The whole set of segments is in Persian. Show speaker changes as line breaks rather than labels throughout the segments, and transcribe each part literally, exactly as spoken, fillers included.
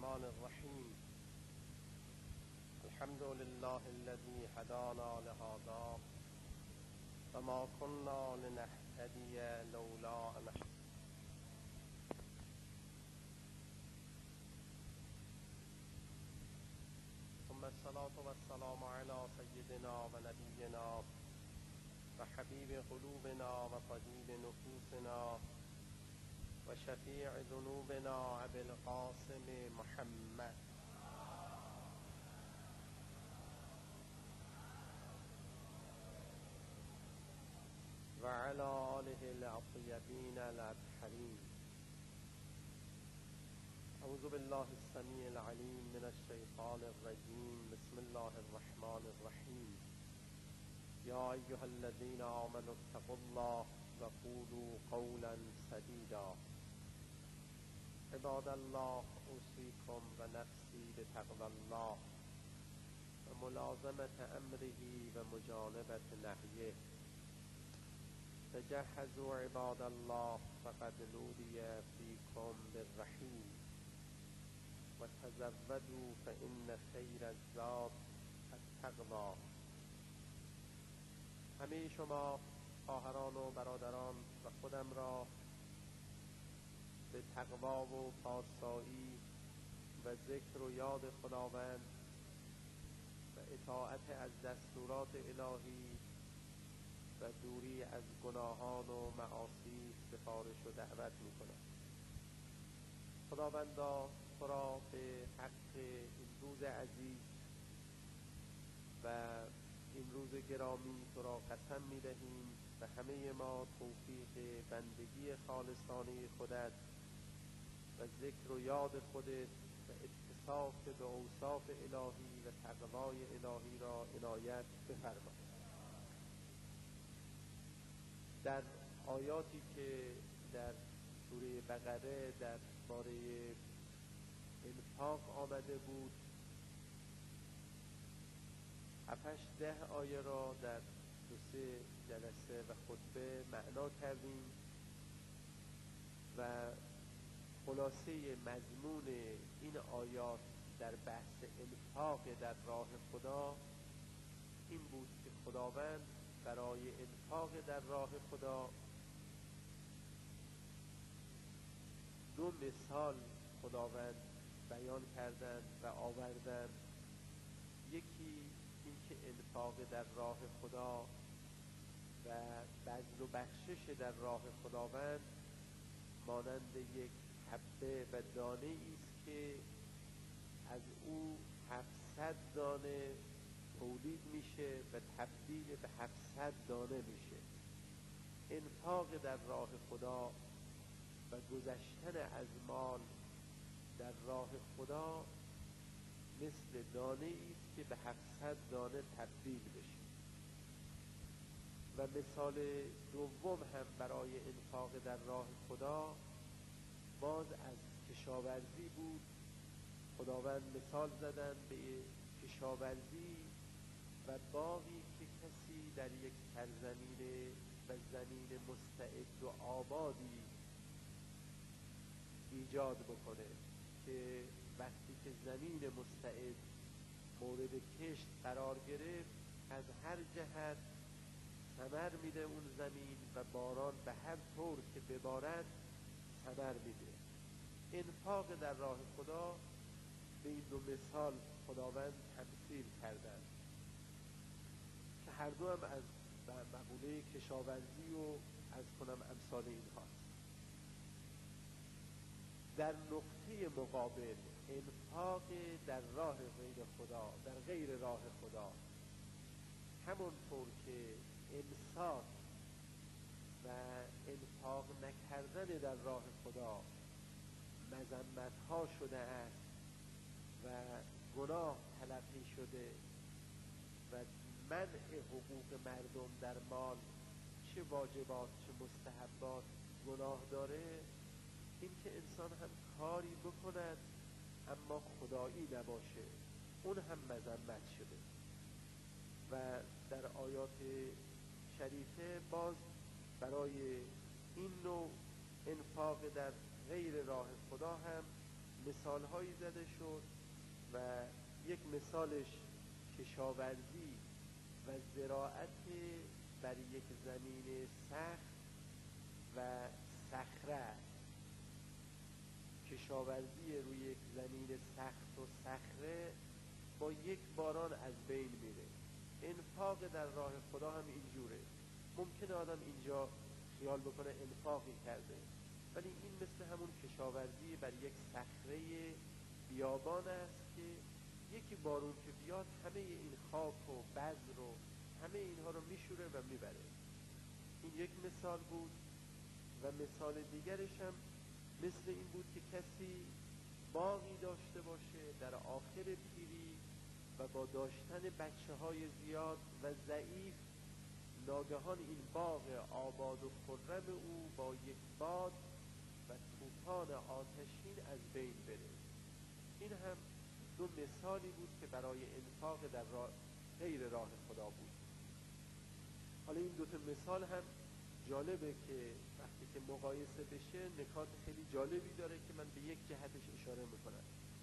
الرحمن الرحيم. الحمد لله الذي هدانا لهذا وما كنا لنهتدي لولا أن ثم الصلاة والسلام على سيدنا ونبينا وحبيب قلوبنا وطبيب نفوسنا وشفيع ذنوبنا أبي القاسم محمد وعلى آله الطيبين الأطهرين. أعوذ بالله السميع العليم من الشيطان الرجيم. بسم الله الرحمن الرحيم. يا أيها الذين آمنوا اتقوا الله وقولوا قولا سديدا. عباد الله، أوصيكم ونفسي بتقوى الله وملازمة أمره ومجانبة نهيه. تجهزوا عباد الله فقد نودي فيكم بالرحيل، وتزودوا فإن خير الزاد التقوى. همه شما خواهران و برادران و خودم را به تقوا و پارسایی و ذکر و یاد خداوند و اطاعت از دستورات الهی و دوری از گناهان و معاصی سفارش و دعوت می کنم. خداوندا، تو را به حق این روز عزیز و این روز گرامی تو را قسم می دهیم و همه ما توفیق بندگی خالصانه خودت و ذکر و یاد خودت و اتصاف به اوصاف الهی و تقوای الهی را عنایت بفرما. در آیاتی که در سوره بقره در باره انفاق آمده بود، هفتش ده آیه را در دو سه جلسه و خطبه معنا کردیم و خلاصه مضمون این آیات در بحث انفاق در راه خدا این بود که خداوند برای انفاق در راه خدا دو مثال خداوند بیان کردند و آوردند. یکی این که انفاق در راه خدا و بذل و بخشش در راه خداوند مانند یک حبه و دانه ایست که از او هفتصد دانه تولید میشه و تبدیل به هفتصد دانه میشه. انفاق در راه خدا و گذشتن از مال در راه خدا مثل دانه ایست که به هفتصد دانه تبدیل بشه. و مثال دوم هم برای انفاق در راه خدا باز از کشاورزی بود. خداوند مثال زدن به کشاورزی و باغی که کسی در یک سرزمین و زمین مستعد و آبادی ایجاد بکنه که وقتی که زمین مستعد مورد کشت قرار گرفت از هر جهت ثمر میده اون زمین و باران به هر طور که ببارد ثمر میده. انفاق در راه خدا به این دو مثال خداوند تمثیل کردند که هر دو هم از مقوله کشاورزی و از کنم امثال این هاست. در نقطه مقابل انفاق در راه غیر خدا، در غیر راه خدا، همونطور که امساک و انفاق نکردن در راه خدا مذمت ها شده است و گناه تلقی شده و منع حقوق مردم در مال چه واجبات چه مستحبات گناه داره، این که انسان هم کاری بکند اما خدایی نباشه اون هم مذمت شده. و در آیات شریفه باز برای این نوع انفاق در غیر راه خدا هم مثالهایی زده شد و یک مثالش کشاورزی و زراعت بر یک زمین سخت و صخره، کشاورزی روی یک زمین سخت و صخره با یک باران از بین میره. انفاق در راه خدا هم اینجوره. ممکنه آدم اینجا خیال بکنه انفاقی کرده، ولی این مثل همون کشاورزی بر یک صخره بیابان است که یکی بارون که بیاد همه این خاک و بذر و همه اینها رو میشوره و میبره. این یک مثال بود. و مثال دیگرش هم مثل این بود که کسی باغی داشته باشه در آخر پیری و با داشتن بچه های زیاد و ضعیف، ناگهان این باغ آباد و خرم او با یک باد و طوفان آتشین از بین بره. این هم دو مثالی بود که برای انفاق در راه غیر راه خدا بود. حالا این دو تا مثال هم جالبه که وقتی که مقایسه بشه نکات خیلی جالبی داره که من به یک جهتش اشاره میکنم.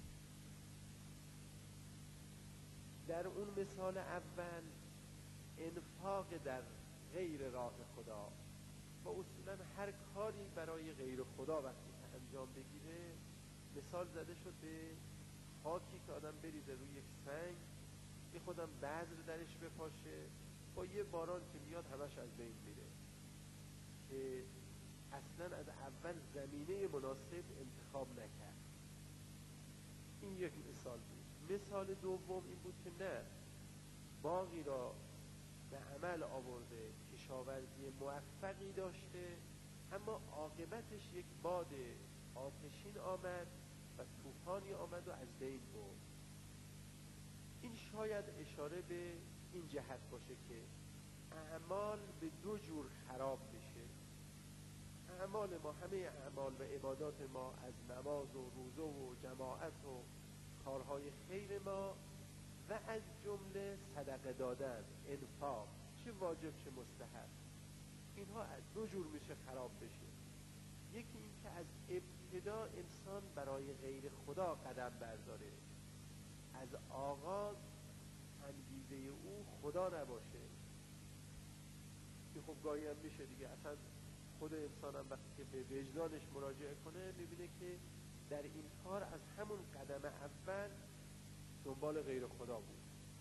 در اون مثال اول انفاق در غیر راه خدا و اصولا هر کاری برای غیر خدا وقتی که انجام بگیره، مثال زده شد به خاکی که آدم بریزه روی یک سنگ، یه خودم بذر درش بپاشه، با یه باران که میاد همش از بین میره، که اصلا از اول زمینه مناسب انتخاب نکرد. این یک مثال بود. مثال دوم این بود که نه، باغی را به عمل آورده، کشاورزی موفقی داشته، اما عاقبتش یک باد آتشین آمد و طوفانی آمد و از بین برد. این شاید اشاره به این جهت باشه که اعمال به دو جور خراب میشه. اعمال ما، همه اعمال و عبادات ما، از نماز و روزه و جماعت و کارهای خیر ما و از جمله صدقه دادن، انفاق، چه واجب چه مستحب، اینها از دو جور میشه خراب بشه. یکی این که از ابتدا انسان برای غیر خدا قدم برداره، از آغاز انگیزه او خدا نباشه. این خب گاهی هم میشه دیگه، اصلا خود انسان هم وقتی که به وجدانش مراجعه کنه میبینه که در این کار از همون قدم اول دنبال غیر خدا بود.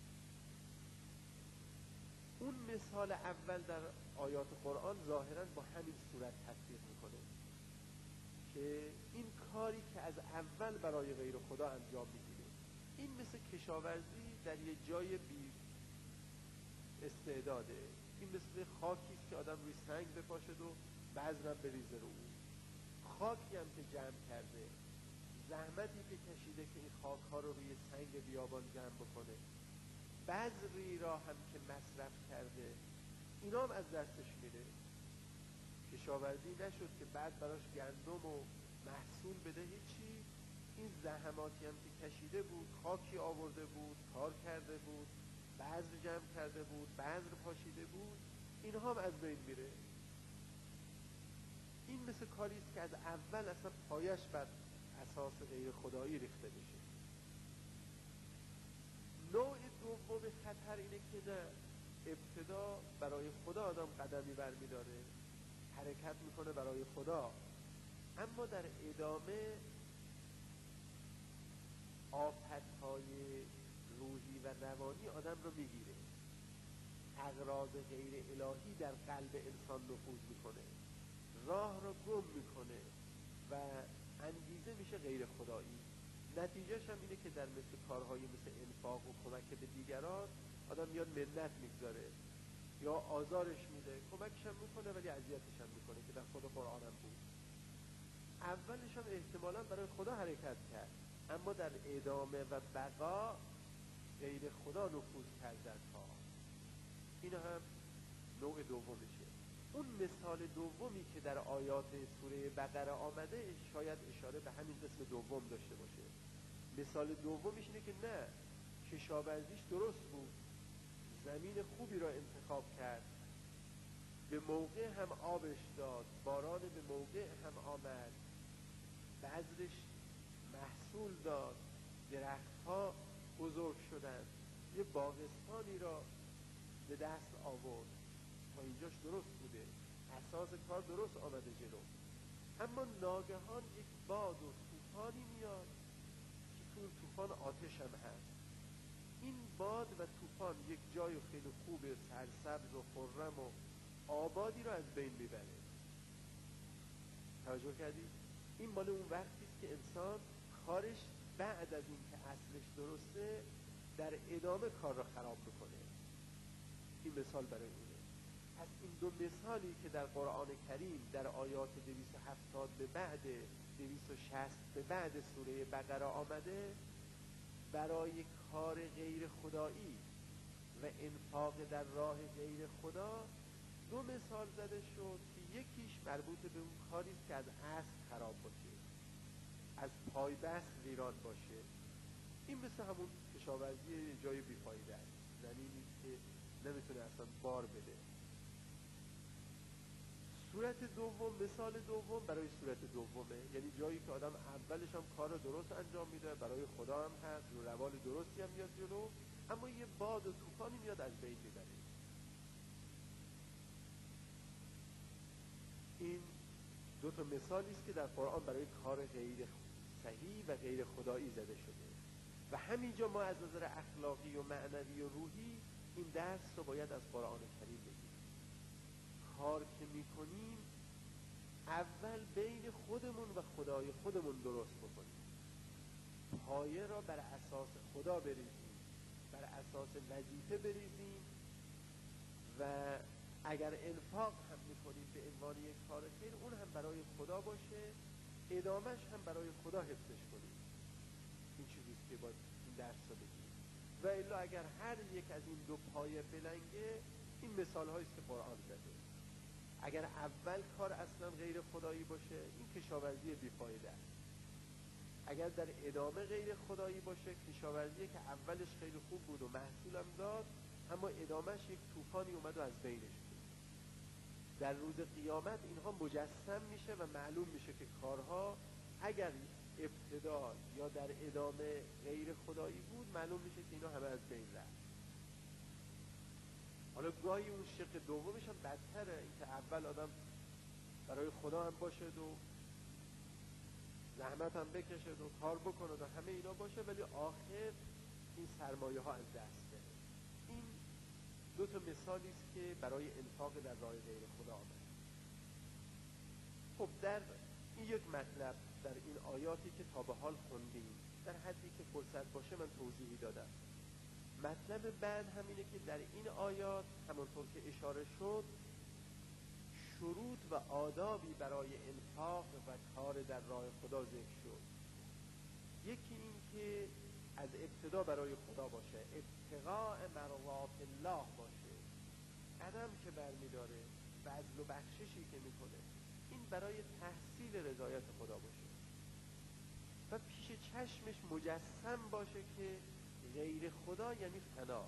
اون مثال اول در آیات قرآن ظاهراً با همین صورت تفسیر میکنه که این کاری که از اول برای غیر خدا انجام میگیره، این مثل کشاورزی در یه جای بی استعداده. این مثل خاکی است که آدم روی سنگ بپاشد و بذرم بریزه رو اون. خاکی هم که جمع کرده، زحمتی که کشیده که این خاک ها رو روی سنگ بیابان جمع بکنه، بذری را هم که مصرف کرده، اینا هم از دستش میره. کشاورزی نشد که بعد براش گندم و محصول بده، هیچی. این زحماتی هم که کشیده بود، خاکی آورده بود، کار کرده بود، بذر جمع کرده بود، بذر پاشیده بود، اینها هم از بین میره. این مثل کاری است که از اول اصلا پایش بر اساس غیر خدایی ریخته بشه. نوع دوم خطر اینه که نه، ابتدا برای خدا آدم قدمی برمی داره، حرکت میکنه برای خدا، اما در ادامه آفتهای روحی و روانی آدم رو میگیره. اغراض غیر الهی در قلب انسان نفوذ میکنه، راه رو گم میکنه و انگیزه میشه غیر خدایی. نتیجهش هم اینه که در مثل کارهایی مثل انفاق و کمک به دیگران آدم میاد منت میگذاره یا آزارش میده، کمکش هم میکنه ولی اذیتش هم میکنه که در خود قرآن هم بود. اولش هم احتمالاً برای خدا حرکت کرد، اما در ادامه و بقا غیر خدا نفوذ کردن ها. این هم نوع دومشه. اون مثال دومی که در آیات سوره بقره آمده شاید اشاره به همین قسم دوم داشته باشه. مثال دومش اینه که نه، کشاورزیش درست بود، زمین خوبی را انتخاب کرد، به موقع هم آبش داد، باران به موقع هم آمد، بذرش محصول داد، درختها بزرگ شدند، یه باغستانی را به دست آورد. تا اینجاش درست بوده، اساس کار درست آمده جلو. اما ناگهان یک باد و طوفانی میاد که تو طوفان آتش هم هست. این باد و طوفان یک جای خیلی خوب سرسبز و خرم و آبادی را از بین میبره. توجه کردید؟ این مال اون وقتی است که انسان کارش بعد از این که اصلش درسته در ادامه کار را خراب میکنه. این مثال برای اونه. از این دو مثالی که در قرآن کریم در آیات دویست و هفتاد به بعد دویست و شصت به بعد سوره بقره آمده، برای کار غیر خدایی و انفاق در راه غیر خدا دو مثال زده شد که یکیش مربوط به اون کاری است که از اصل خراب باشه، از پای بست ویران باشه. این مثل همون کشاورزی جای بیفایده است، زمینی که نمیتونه اصلا بار بده. صورت دوم، مثال دوم برای صورت دومه، یعنی جایی که آدم اولش هم کار درست انجام میده، برای خدا هم هست، رو روال درستی هم میاد جلو، اما یه باد و طوفانی میاد از بین میبره. این دو تا مثالی است که در قرآن برای کار غیر صحیح و غیر خدایی زده شده و همینجا ما از نظر اخلاقی و معنوی و روحی این درس رو باید از قرآن کریم بگیریم. کار که میکنیم اول بین خودمون و خدای خودمون درست بکنیم، پایه را بر اساس خدا بریزیم، بر اساس وظیفه بریزیم و اگر انفاق هم میکنیم به عنوان یک کار خیر، اون هم برای خدا باشه، ادامش هم برای خدا حفظش کنیم. این چیزیست که باید این درس رو بگیم. و الا اگر هر یک از این دو پایه بلنگه، این مثال هاییست که قرآن زده. اگر اول کار اصلا غیر خدایی باشه، این کشاورزی بیفایده است. اگر در ادامه غیر خدایی باشه، کشاورزی که اولش خیلی خوب بود و محصولم داد، اما ادامهش یک طوفانی اومد و از بینش بود. در روز قیامت اینها مجسم میشه و معلوم میشه که کارها اگر ابتدا یا در ادامه غیر خدایی بود، معلوم میشه که اینا همه از بین رفت. حالا گاهی اون شق دومش هم بدتره، این که اول آدم برای خدا هم باشه و زحمت هم بکشه و کار بکنه و همه اینا باشه، ولی آخر این سرمایه ها از دست بره. این دو تا مثالی است که برای انفاق در راه غیر خدا آمده. خب در این یک مطلب در این آیاتی که تا به حال خوندیم، در حدی که فرصت باشه من توضیحی دادم. مطلب بعد همینه که در این آیات همونطور که اشاره شد، شروط و آدابی برای انفاق و کار در راه خدا ذکر شد. یکی این که از ابتدا برای خدا باشه، ابتغاء مرضات الله باشه، قدم که برمیداره، بذل و بخششی که میکنه، این برای تحصیل رضایت خدا باشه و پیش چشمش مجسم باشه که غیر خدا یعنی فنا،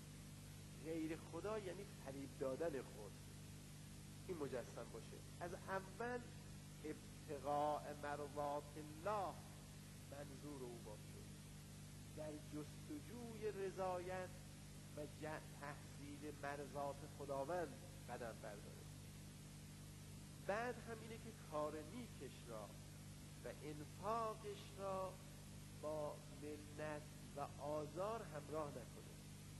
غیر خدا یعنی فریب دادن خود. این مجسم باشه. از اول ابتغاء مرضات الله منظور او باشه، در جستجوی رضایت و تحصیل مرضات خداوند قدم برداره. بعد همینه که کار نیکش را و انفاقش را با منت و آزار همراه نکنه.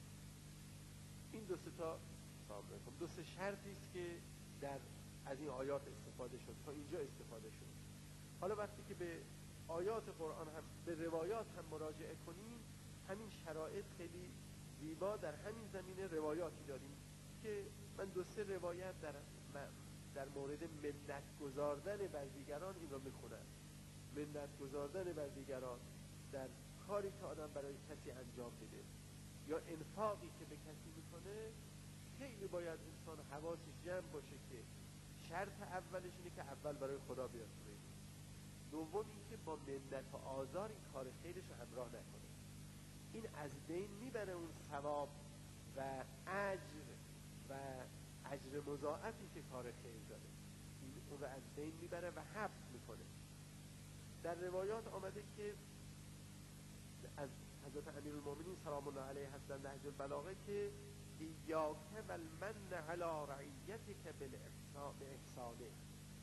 این دو سه تا دو سه شرطی است که در از این آیات استفاده شد، تا اینجا استفاده شد. حالا وقتی که به آیات قرآن هم به روایات هم مراجعه کنیم، همین شرایط خیلی زیبا در همین زمینه روایاتی داریم که من دو سه روایت در در مورد منت گذاردن بر دیگران این را میخونم. منت گذاردن بر دیگران در کاری که آدم برای کسی انجام میده یا انفاقی که به کسی میکنه، خیلی باید انسان حواسش جمع باشه که شرط اولش اینه که اول برای خدا بیاد. دوم این که با منت و آزار این کار خیرش رو همراه نکنه. این از بین میبره اون ثواب و اجر و اجر مضاعفی که کار خیر داره، این اون رو از بین میبره و حفظ میکنه. در روایات آمده که از حضرت امیرالمومنین سلام الله علیه هستند نهج البلاغه که ایاک و المن علی رعیتک بالاحسانه،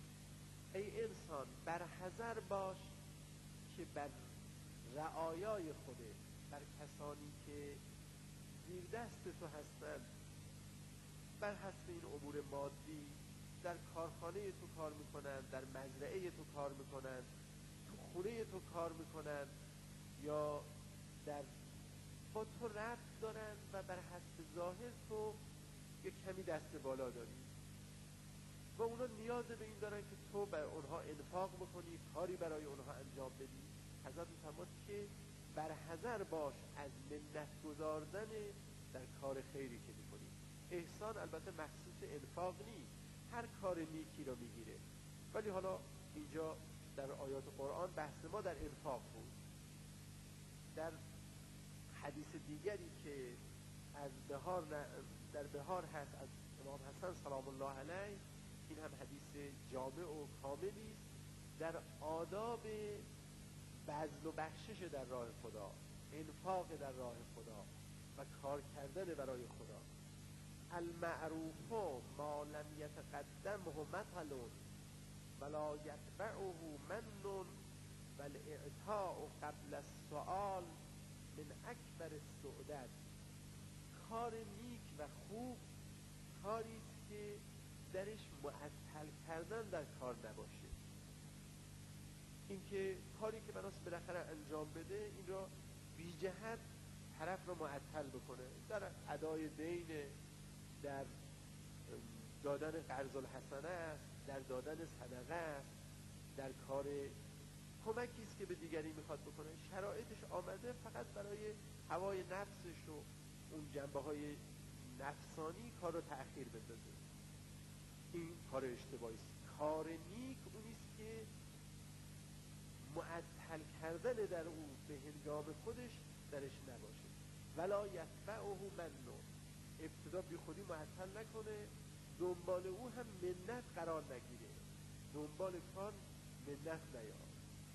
ای انسان برحذر باش که بر رعایای خوده، بر کسانی که زیر دست تو هستند، بر حسب این امور مادی در کارخانه تو کار میکنن، در مزرعه تو کار میکنن، تو خونه تو کار میکنن، یا در با تو ربط دارن و بر حسب ظاهر تو یک کمی دست بالا داری و اونا نیاز به این دارن که تو بر اونها انفاق بکنی، کاری برای اونها انجام بدی. حضرت می‌فرماد که بر حذر باش از منت گذاردن در کار خیری که میکنی. احسان البته مخصوص انفاق نیست، هر کار نیکی رو میگیره، ولی حالا اینجا در آیات قرآن بحث ما در انفاق بود. در حدیث دیگری که از بهار در بهار هست از امام حسن سلام الله علیه، این هم حدیث جامع و کاملی است در آداب بذل و بخشش در راه خدا، انفاق در راه خدا و کار کردن برای خدا. المعروف ما لم یتقدمه مثل ولا یتبعه من والاعطاء قبل السؤال من اکبر السعدد. کار نیک و خوب کاری است که درش معطل کردن در کار نباشه. این که کاری که بناست بالاخره انجام بده، این را بی جهت طرف رو معطل بکنه، در ادای دین، در دادن قرض الحسنه است، در دادن صدقه است، در کار کمکی است که به دیگری میخواد بکنه، شرایطش آمده فقط برای هوای نفسش و اون جنبه های نفسانی کار رو تأخیر بندازه. این کار اشتباهی است. کار نیک اونیست که معطل کردن در او به هنگام خودش درش نباشه. ولا یتبعه من، ابتدا بی خودی معطل نکنه، دنبال او هم منت قرار نگیره، دنبال کار منت نیاد.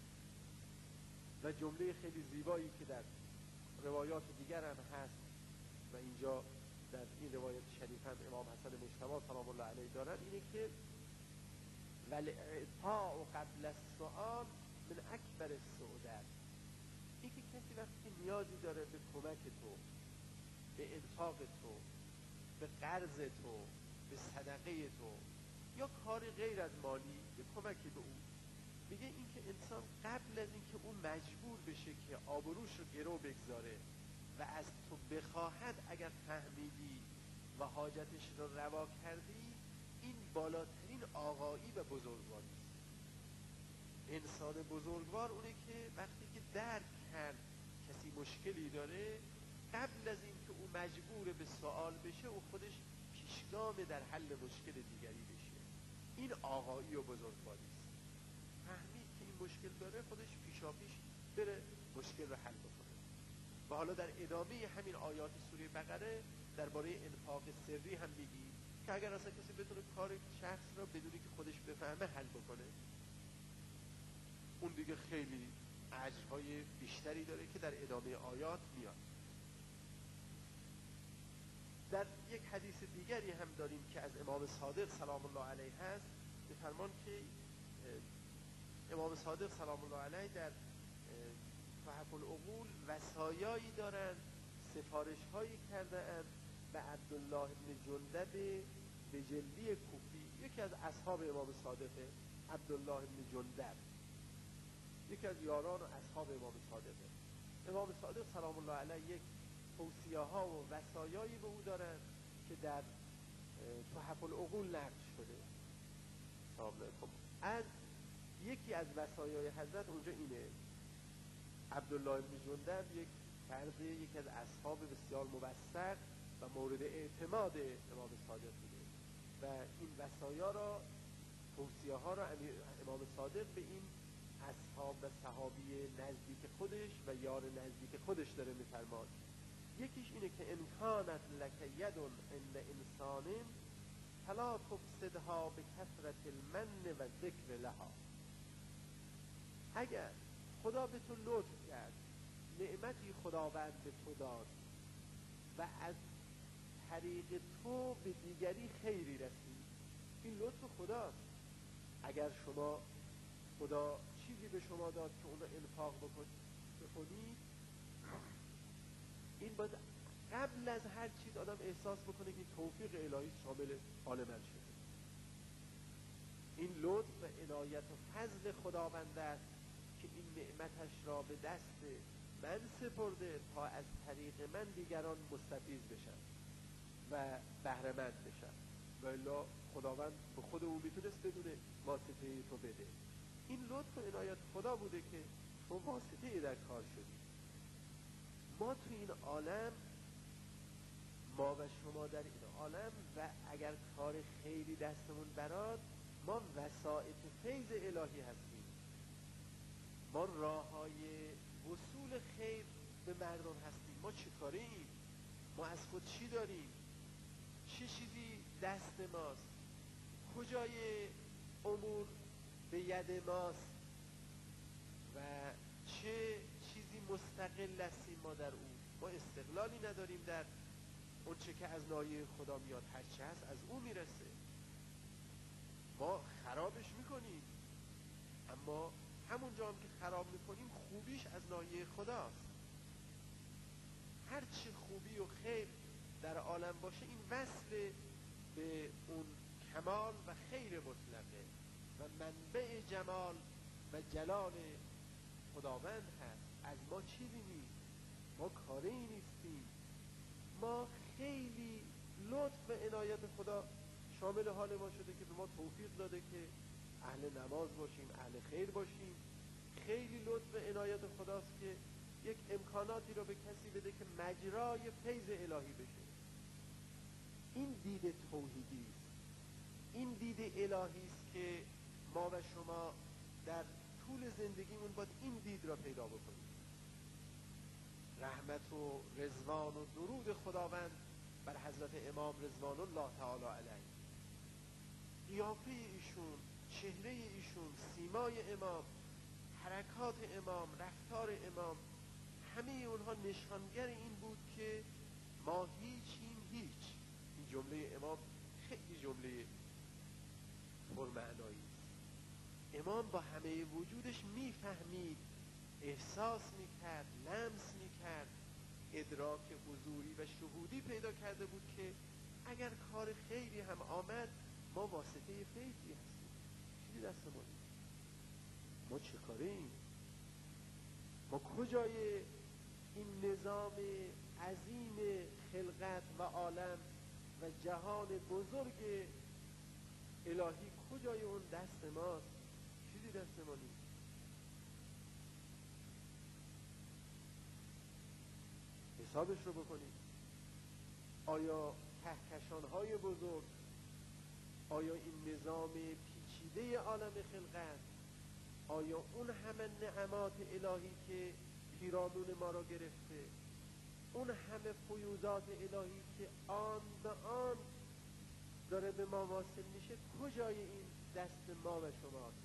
و جمله خیلی زیبایی که در روایات دیگر هم هست و اینجا در این روایت شریف هم امام حسن مجتبی سلام الله علیه دارن، اینه که والاعطاء قبل السؤال من اکبر السعدد. این که کسی وقتی نیازی داره به کمک تو، به انفاق تو، به قرض تو، به صدقه تو یا کار غیر از مالی، به کمکی به او، میگه این که انسان قبل از این که اون مجبور بشه که آبروش رو گرو بگذاره و از تو بخواهد، اگر فهمیدی و حاجتش رو روا کردی، این بالاترین آقایی و بزرگواری است. انسان بزرگوار اونه که وقتی که درک کرد کسی مشکلی داره، قبل از این که او مجبور به سوال بشه، او خودش پیشگام در حل مشکل دیگری بشه. این آقایی و بزرگواری است. فهمید که این مشکل داره، خودش پیشاپیش بره مشکل رو حل بکنه. و حالا در ادامه همین آیات سوره بقره درباره انفاق سری هم میگی که اگر اصلا کسی بتونه کار شخص را بدونی که خودش بفهمه حل بکنه، اون دیگه خیلی اجرهای بیشتری داره که در ادامه آیات میاد. در یک حدیث دیگری هم داریم که از امام صادق سلام الله علیه هست، می‌فرمان که امام صادق سلام الله علیه در تحف العقول وصایایی دارند، سفارش هایی کرده اند به عبدالله بن جندب بجلی کوفی، یکی از اصحاب امام صادقه. عبدالله بن جندب یکی از یاران و اصحاب امام صادقه. امام صادق سلام الله علیه یک توصیه ها و وصایایی به او دارند که در تحف العقول نقل شده. از یکی از وصایای حضرت اونجا اینه: عبدالله بن جندب یک فرد، یکی از اصحاب بسیار موثق و مورد اعتماد امام صادق بوده و این وصایا را، توصیه ها را امام صادق به این اصحاب و صحابی نزدیک خودش و یار نزدیک خودش داره میفرماد. یکیش اینه که امکانت لک ید عند انسان فلا تفسدها به کثرت المن و ذکر لها. اگر خدا به تو لطف کرد، نعمتی خداوند به تو داد و از طریق تو به دیگری خیری رسید، این لطف خداست. اگر شما خدا چیزی به شما داد که اونو انفاق بکنید، این باید قبل از هر چیز آدم احساس بکنه که توفیق الهی شامل حال من شده. این لطف و عنایت و فضل خداوند است که این نعمتش را به دست من سپرده تا از طریق من دیگران مستفیض بشن و بهره مند بشن. و الا خداوند به خود اون میتونست بدونه واسطه تو بده. این لطف و عنایت خدا بوده که تو واسطه در کار شدی. ما تو این عالم، ما و شما در این عالم، و اگر کار خیلی دستمون براد، ما وسائط فیض الهی هستیم. ما راه های وصول خیر به مردم هستیم. ما چه کاره ایم؟ ما از خود چی داریم؟ چه چیزی دست ماست؟ کجای امور به ید ماست و چه چیزی مستقل هستیم ما در اون؟ ما استقلالی نداریم در اون چه که از نایه خدا میاد. هر چه هست از اون میرسه. ما خرابش میکنیم، اما همون جا هم که خراب میکنیم خوبیش از نایه خداست. هر چه خوبی و خیر در عالم باشه، این وصل به اون کمال و خیر مطلقه و منبع جمال و جلال خداوند هست. از ما چیزی نیست، ما کاری نیستیم. ما خیلی لطف و عنایت خدا شامل حال ما شده که به ما توفیق داده که اهل نماز باشیم، اهل خیر باشیم. خیلی لطف و عنایت خداست که یک امکاناتی رو به کسی بده که مجرای فیض الهی بشه. این دید توحیدی است. این دید الهی است که ما و شما در طول زندگیمون باید این دید را پیدا بکنیم. رحمت و رضوان و درود خداوند بر حضرت امام رضوان الله تعالی علیه. قیافه ایشون، چهره ایشون، سیمای امام، حرکات امام، رفتار امام، همه اونها نشانگر این بود که ما هیچیم هیچ. این جمله امام خیلی جمله پرمعنایی است. امام با همه وجودش میفهمید، احساس میکرد، لمس میکرد، ادراک حضوری و شهودی پیدا کرده بود که اگر کار خیری هم آمد، ما واسطه فیضی هستیم. چیزی دست ما نیست. ما چه کاره ایم؟ ما کجای این نظام عظیم خلقت و عالم و جهان بزرگ الهی، کجای اون دست ماست؟ چیزی دست ما نیست. حسابش رو بکنید. آیا کهکشان‌های بزرگ، آیا این نظام پیچیده عالم خلقت، آیا اون همه نعمات الهی که پیرامون ما را گرفته، اون همه فیوضات الهی که آن به آن داره به ما واصل میشه، کجای این دست ما و شماست؟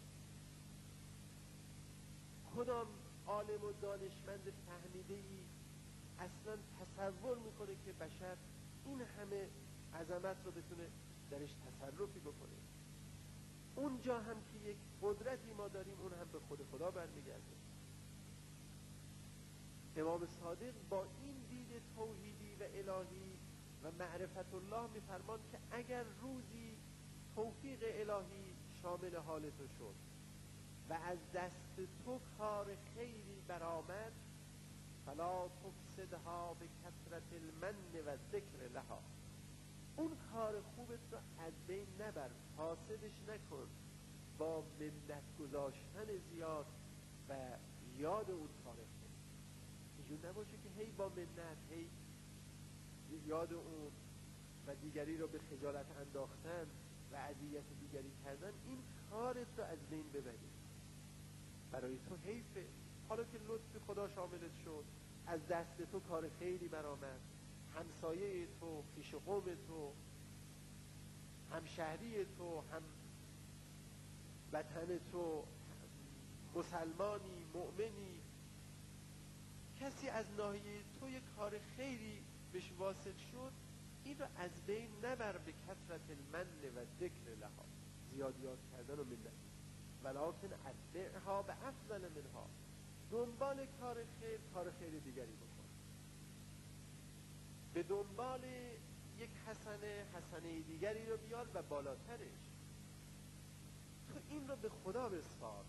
کدام عالم و دانشمند فهمیده‌ای اصلا تصور میکنه که بشر این همه عظمت رو بتونه درش تصرفی بکنه؟ اونجا هم که یک قدرتی ما داریم، اون هم به خود خدا برمیگرده. امام صادق با این دید توحیدی و الهی و معرفت الله میفرمان که اگر روزی توفیق الهی شامل حال تو شد و از دست تو کار خیری برآمد، فلا تفسدها به کثرت المن و ذکر لها. اون کار خوبت رو از بین نبر، فاسدش نکن با منت گذاشتن زیاد و یاد اون کار خوب. اینجور نباشه که هی با منت، هی یاد اون و دیگری رو به خجالت انداختن و اذیت دیگری کردن، این کارت رو از بین ببری. برای تو حیفه. حالا که لطف خدا شاملت شد، از دست تو کار خیلی برآمد، همسایه تو، پیش قوم تو، همشهری تو، هم وطن تو، مسلمانی، مؤمنی، کسی از ناحیه تو یک کار خیری بهش واصل شد، این رو از بین نبر به کثرت المن و ذکر لها، زیاد یاد کردن و منت، ولکن اتبعها به افضل منها، دنبال کار خیر کار خیر دیگری بکن، به دنبال یک حسنه حسنه دیگری رو بیار و بالاترش. تو این رو به خدا بسپار،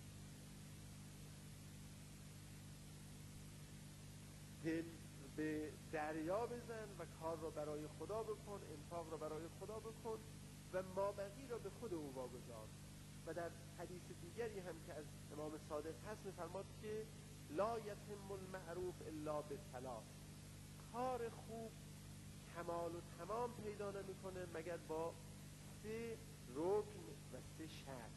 دل به دریا بزن و کار رو برای خدا بکن، انفاق رو برای خدا بکن و مابقی رو به خود او واگذار. و در حدیث دیگری هم که از امام صادق هست می‌فرماد که لا یتم المعروف الا بالثلاث، کار خوب کمال و تمام پیدا نمی‌کنه مگر با سه رکن و سه شرط.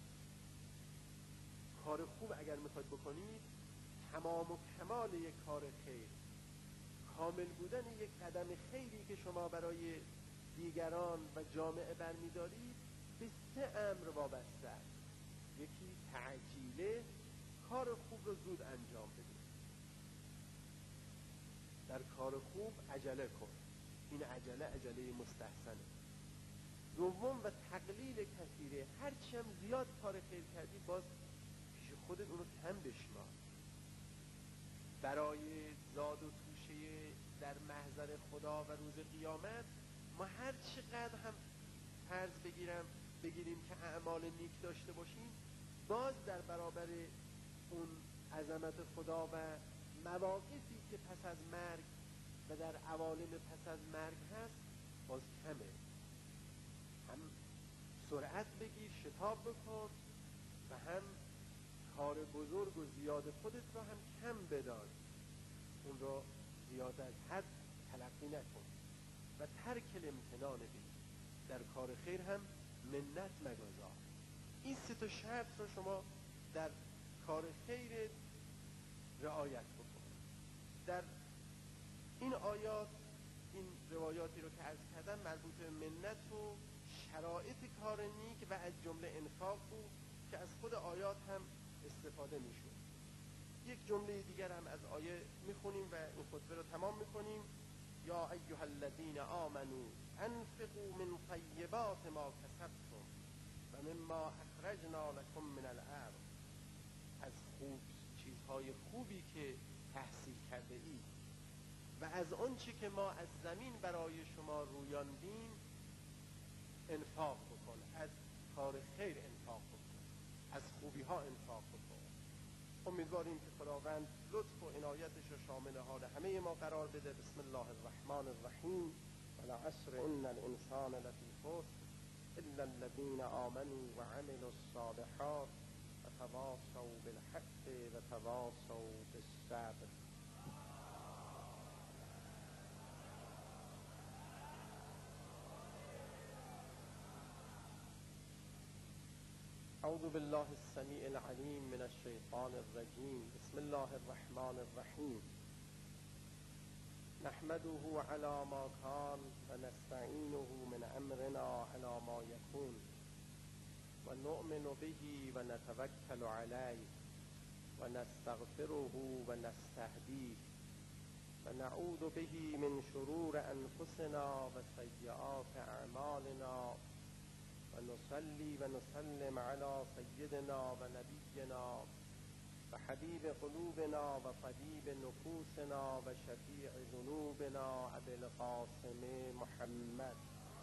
کار خوب اگر میخواید بکنید، تمام و کمال یک کار خیر، کامل بودن یک قدم خیری که شما برای دیگران و جامعه برمی‌دارید به سه امر وابسته است. یکی تعجیله، کار خوب رو زود انجام بدید، در کار خوب عجله کن، این عجله عجله مستحسنه. دوم و تقلیل کثیره، هرچی هم زیاد کار خیر کردی باز پیش خودت اونو کم بشمار. برای زاد و توشه در محضر خدا و روز قیامت ما هر چقدر هم فرض بگیرم بگیریم که اعمال نیک داشته باشیم، باز در برابر اون عظمت خدا و مواقفی که پس از مرگ و در عوالم پس از مرگ هست باز کمه. هم سرعت بگیر، شتاب بکن، و هم کار بزرگ و زیاد خودت را هم کم بدان، اون را زیاد از حد تلقی نکن و ترک الامتنان بگیر. در کار خیر هم منت مگذار. این سه تا شرط رو شما در کار خیر رعایت بکن. در این آیات، این روایاتی رو که عرض کردم مربوط به منت و شرایط کار نیک و از جمله انفاق بود که از خود آیات هم استفاده میشد. یک جمله دیگر هم از آیه میخونیم و این خطبه رو تمام میکنیم. یا ایها الذین آمنوا انفقوا من طیبات ما کسبتم و مما اخرجنا لكم من الارض، از خوب چیزهای خوبی که تحصیل کرده اید و از آنچه که ما از زمین برای شما رویاندیم انفاق بکن، از کار خیر انفاق بکن، از خوبی ها انفاق بکن. امیدواریم که خداوند لطف و عنایتش رو شامل حال همه ما قرار بده. بسم الله الرحمن الرحیم. والعصر ان الانسان لفی خسر الا الذین آمنوا وعملوا الصالحات وتواصوا بالحق وتواصوا بالصبر. اعوذ بالله السمیع العلیم من الشیطان الرجیم. بسم الله الرحمن الرحیم. نحمده علی ما کان و نستعینه من امرنا علی ما یکون و نؤمن به و نتوکل علیه و نستغفره و نستهدیه و نعوذ به من شرور انفسنا و سیئات اعمالنا و نصلی و نسلم علی سیدنا و نبینا و حبیب قلوبنا و طبیب نفوسنا و شفیع ذنوبنا ابی القاسم محمد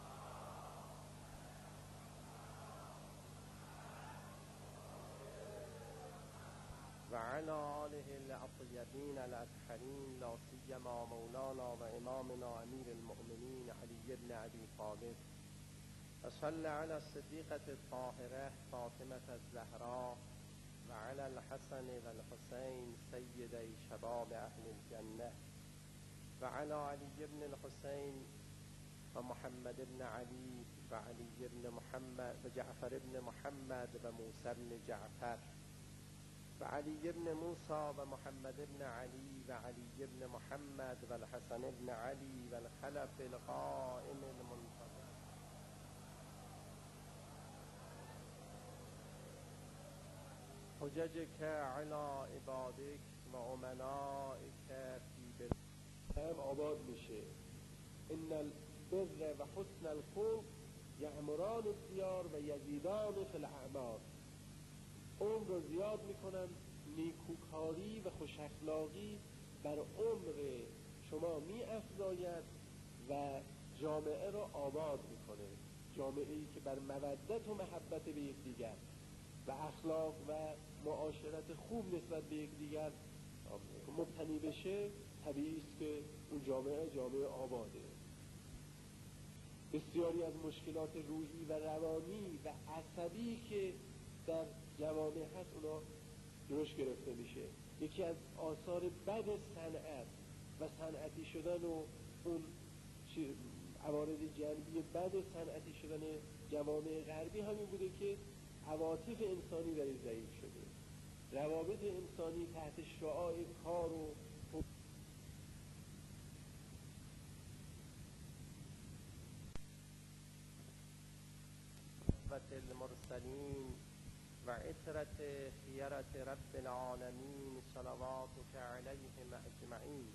و علی آله الاطیبین الاطهرین، لا سیما مولانا و امامنا امیر المؤمنین علی بن ابی طالب. و صل علی الصدیقة الطاهرة فاطمة الزهراء و علی الحسن و الحسین سیدی شباب اهل الجنه و علی علی بن الحسین و محمد بن علی و علی بن محمد و جعفر بن محمد و موسی بن جعفر و علی بن موسی و محمد بن علی و علی بن محمد و الحسن بن علی و الخلف القائم المنتظر. حججك علی عبادک و امنائک فی بلاد هم آباد میشه. ان البر و حسن الخلق یعمران الدیار و یزیدان فی الاعمار. عمر رو زیاد میکنن، نیکوکاری و خوش اخلاقی بر عمر شما می افزاید و جامعه را آباد میکنه. جامعه ای که بر مودت و محبت به یکدیگر و اخلاق و معاشرت خوب نسبت به یکدیگر مبتنی بشه، طبیعی است که اون جامعه جامعه آباده. بسیاری از مشکلات روحی و روانی و عصبی که در جوامع هست اونا جلوش گرفته میشه. یکی از آثار بد صنعت و صنعتی شدن و اون عوارض جنبی بد صنعتی شدن جوامع غربی همین بوده که عواطف انسانی در این ضعیف شده. روابط انسانی تحت شعاع کار و المرسلین و عطرت خیرت رب العالمین صلواتک علیهم اجمعین.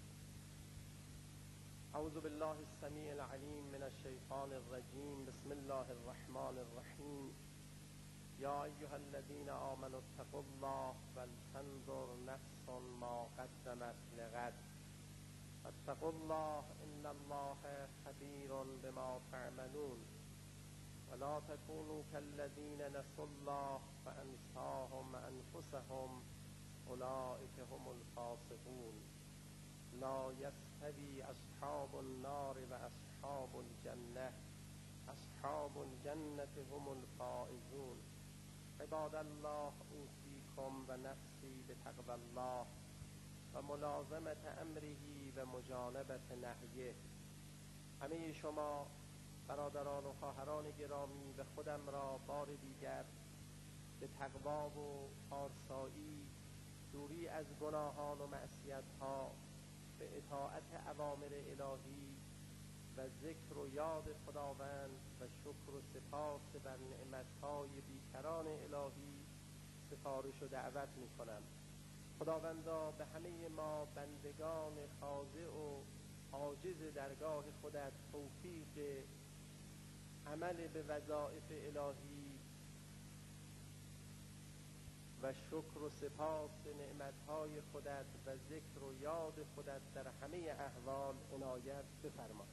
اعوذ بالله السمیع العلیم من الشیطان الرجیم. بسم الله الرحمن الرحیم. یا ایها الذین آمنوا اتقوا الله ولتنظر نفس ما قدمت لغد واتقوا الله ان الله خبیر بما تعملون ولا تكونوا كالذين نسوا الله فأنساهم أنفسهم أولئك هم الفاسقون. لا يستوي أصحاب النار وأصحاب الجنة أصحاب الجنة هم الفائزون. عباد الله أوصيكم ونفسي بتقوى الله وملازمة أمره ومجانبة نهيه. همه شما برادران و خواهران گرامی و خودم را بار دیگر به تقوا و پارسایی، دوری از گناهان و معصیت‌ها، به اطاعت اوامر الهی و ذکر و یاد خداوند و شکر و سپاس بر نعمت‌های بیکران الهی سفارش و دعوت می‌کنم. خداوندا به همه ما بندگان خاضع و عاجز درگاه خودت توفیق عمل به وظایف الهی و شکر و سپاس نعمتهای خودت و ذکر و یاد خودت در همه احوال عنایت بفرما.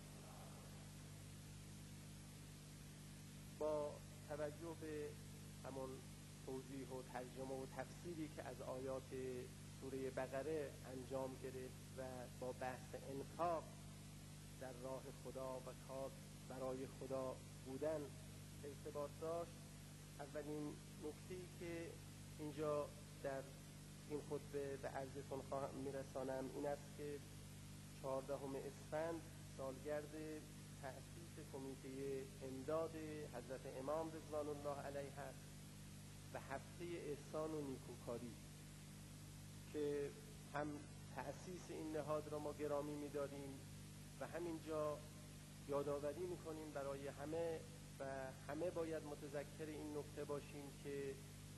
با توجه به همون توضیح و ترجمه و تفسیری که از آیات سوره بقره انجام گرفت و با بحث انفاق در راه خدا و کار برای خدا بودن ارتباط داشت، اولین نکته‌ای که اینجا در این خطبه به عرضتون خواهم میرسانم این است که چهاردهم اسفند سالگرد تأسیس کمیته امداد حضرت امام رضوان الله علیه است و هفته احسان و نیکوکاری که هم تأسیس این نهاد را ما گرامی می‌داریم و همینجا یادآوری می‌کنیم برای همه و همه باید متذکر این نکته باشیم که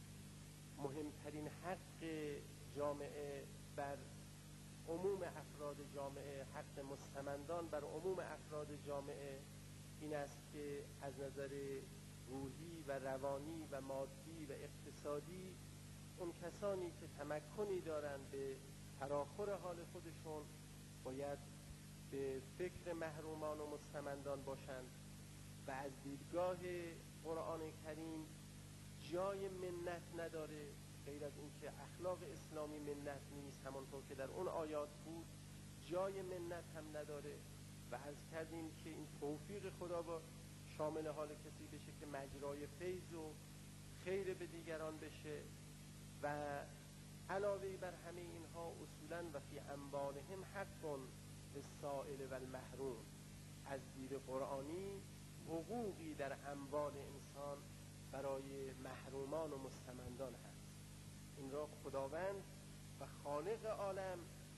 مهمترین حق جامعه بر عموم افراد جامعه، حق مستمندان بر عموم افراد جامعه این است که از نظر روحی و روانی و مادی و اقتصادی اون کسانی که تمکنی دارند به تراخور حال خودشون باید به فکر محرومان و مستمندان باشند و از دیدگاه قرآن کریم جای منت نداره غیر از این که اخلاق اسلامی منت نیست، همانطور که در اون آیات بود جای منت هم نداره و عرض کردیم که این توفیق خدا با شامل حال کسی بشه که مجرای فیض و خیر به دیگران بشه و علاوه بر همه اینها اصولاً و فی اموالهم حق للسائل و المحروم، از دید قرآنی حقوقی در اموال انسان برای محرومان و مستمندان هست. این را خداوند و خالق عالم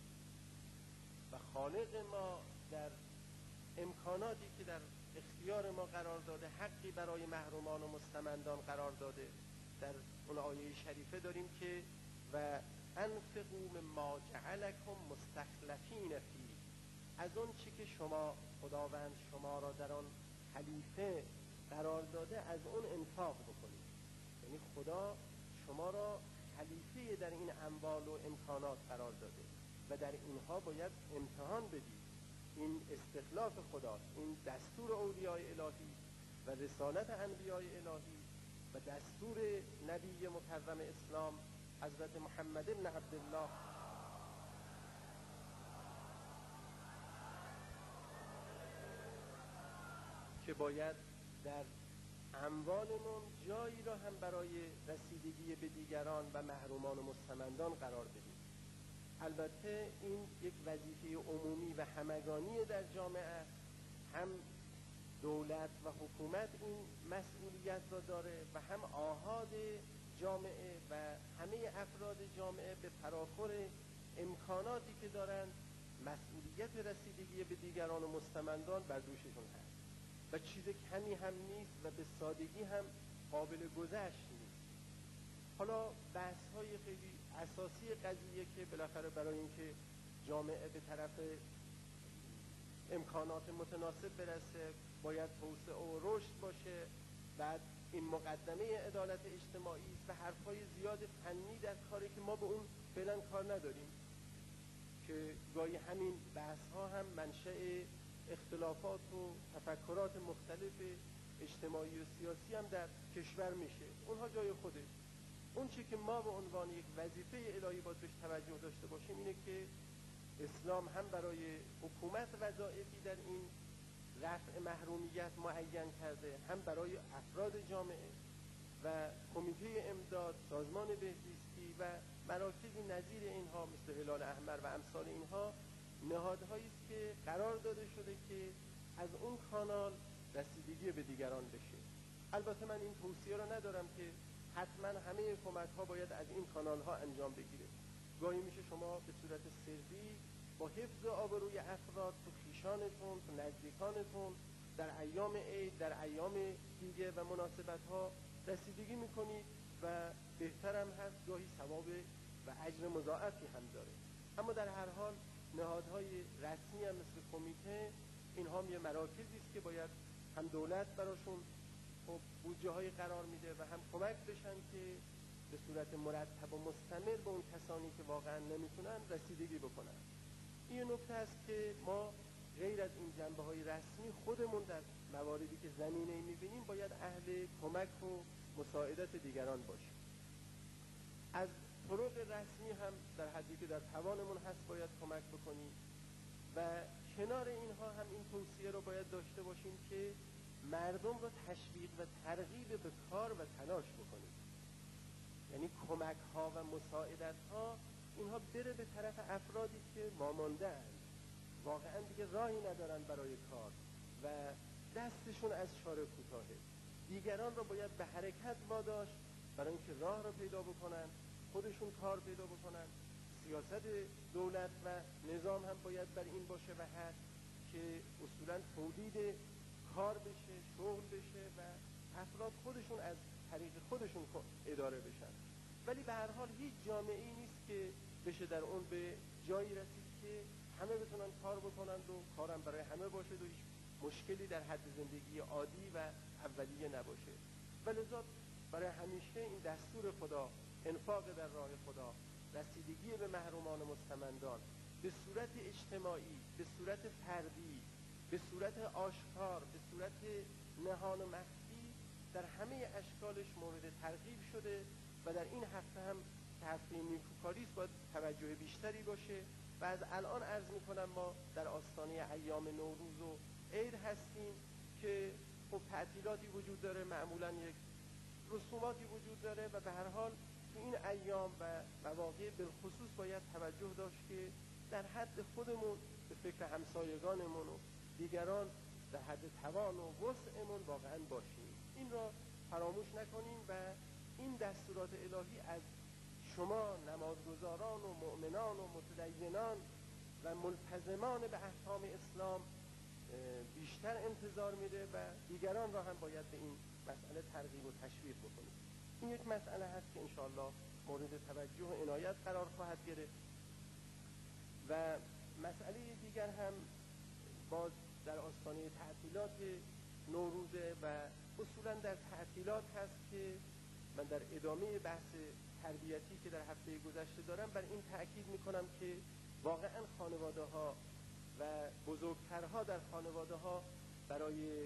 و خالق ما در امکاناتی که در اختیار ما قرار داده حقی برای محرومان و مستمندان قرار داده. در اون آیه شریفه داریم که و انفقوا مما جعلکم مستخلفین فیه، از اون چی که شما خداوند شما را در آن خلیفه قرار داده از اون انفاق بکنید. یعنی خدا شما را خلیفه در این اموال و امکانات قرار داده و در اینها باید امتحان بدید. این استخلاف خداست، این دستور اولیاء الهی و رسالت انبیاء الهی و دستور نبی مکرم اسلام حضرت محمد بن عبدالله که باید در اموالمون جایی را هم برای رسیدگی به دیگران و محرومان و مستمندان قرار بدیم. البته این یک وظیفه عمومی و همگانی در جامعه است. هم دولت و حکومت این مسئولیت را داره و هم آحاد جامعه و همه افراد جامعه به فراخور امکاناتی که دارند مسئولیت رسیدگی به دیگران و مستمندان بر دوششون هست و چیز کمی هم نیست و به سادگی هم قابل گذشت نیست. حالا بحث های خیلی اساسی قضیه که بالاخره برای اینکه جامعه به طرف امکانات متناسب برسه باید توسعه و رشد باشه، بعد این مقدمه عدالت اجتماعی است و حرفای زیاد فنی در کاری که ما به اون فعلا کار نداریم که گاهی همین بحث ها هم منشأ اختلافات و تفکرات مختلف اجتماعی و سیاسی هم در کشور میشه. اونها جای خوده. اون چی که ما به عنوان یک وظیفه الهی باید بهش توجه داشته باشیم اینه که اسلام هم برای حکومت وظایفی در این رفع محرومیت معین کرده، هم برای افراد جامعه و کمیته امداد، سازمان بهزیستی و مراکزی نظیر اینها مثل هلال احمر و امثال اینها نهادهایی است که قرار داده شده که از اون کانال رسیدگی به دیگران بشه. البته من این توصیه را ندارم که حتما همه کمک ها باید از این کانال ها انجام بگیره. گاهی میشه شما به صورت سری با حفظ آبروی افراد تو خویشانتون، تو نزدیکانتون در ایام عید، در ایام دیگه و مناسبت ها رسیدگی میکنید و بهترم هست، گاهی ثواب و اجر مضاعفی هم داره. اما در هر حال نهادهای رسمی هم مثل کمیته اینها هم یه مراکزی است که باید هم دولت براشون خب بودجه های قرار میده و هم کمک بشن که به صورت مرتب و مستمر به اون کسانی که واقعا نمیتونن رسیدگی بکنن. این نکته است که ما غیر از این جنبه های رسمی خودمون در مواردی که زمینه‌ای میبینیم باید اهل کمک و مساعدت دیگران باشیم. از طرق رسمی هم در حدی که در توانمون هست باید کمک بکنیم و کنار اینها هم این توصیه رو باید داشته باشیم که مردم رو تشویق و ترغیب به کار و تلاش بکنیم. یعنی کمک ها و مساعدت ها اینها بره به طرف افرادی که وامانده اند، واقعا دیگه راهی ندارن برای کار و دستشون از چاره کوتاهه. دیگران رو باید به حرکت واداشت برای اینکه راه رو پیدا بکنن، خودشون کار پیدا بکنن. سیاست دولت و نظام هم باید بر این باشه و هست که اصولا تولید کار بشه، شغل بشه و افراد خودشون از طریق خودشون اداره بشن. ولی به هر حال هیچ جامعه‌ای نیست که بشه در اون به جایی رسید که همه بتونن کار بکنن و کارم برای همه باشه و هیچ مشکلی در حد زندگی عادی و اولیه نباشه. ولذا برای همیشه این دستور خدا، انفاق در راه خدا، رسیدگی به محرومان و مستمندان به صورت اجتماعی، به صورت فردی، به صورت آشکار، به صورت نهان و مخفی در همه اشکالش مورد ترغیب شده و در این هفته هم که هفته نیکوکاری است باید توجه بیشتری باشه. و از الان عرض میکنم ما در آستانه ایام نوروز و عید هستیم که خب تعطیلاتی وجود داره، معمولا یک رسوماتی وجود داره و به هر حال تو این ایام و مواقع بالخصوص باید توجه داشت که در حد خودمون به فکر همسایگانمون و دیگران در حد توان و وسعمون واقعا باشیم. این را فراموش نکنیم و این دستورات الهی از شما نمازگزاران و مؤمنان و متدینان و ملتزمان به احکام اسلام بیشتر انتظار میده و دیگران را هم باید به این مسئله ترغیب و تشویق بکنیم.
این یک مسئله هست که انشاءالله مورد توجه و عنایت قرار خواهد گرفت. و مسئله دیگر هم باز در آستانه تعطیلات نوروزه و اصولا در تعطیلات هست که من در ادامه بحث تربیتی که در هفته گذشته دارم بر این تأکید میکنم که واقعا خانواده ها و بزرگترها در خانواده ها برای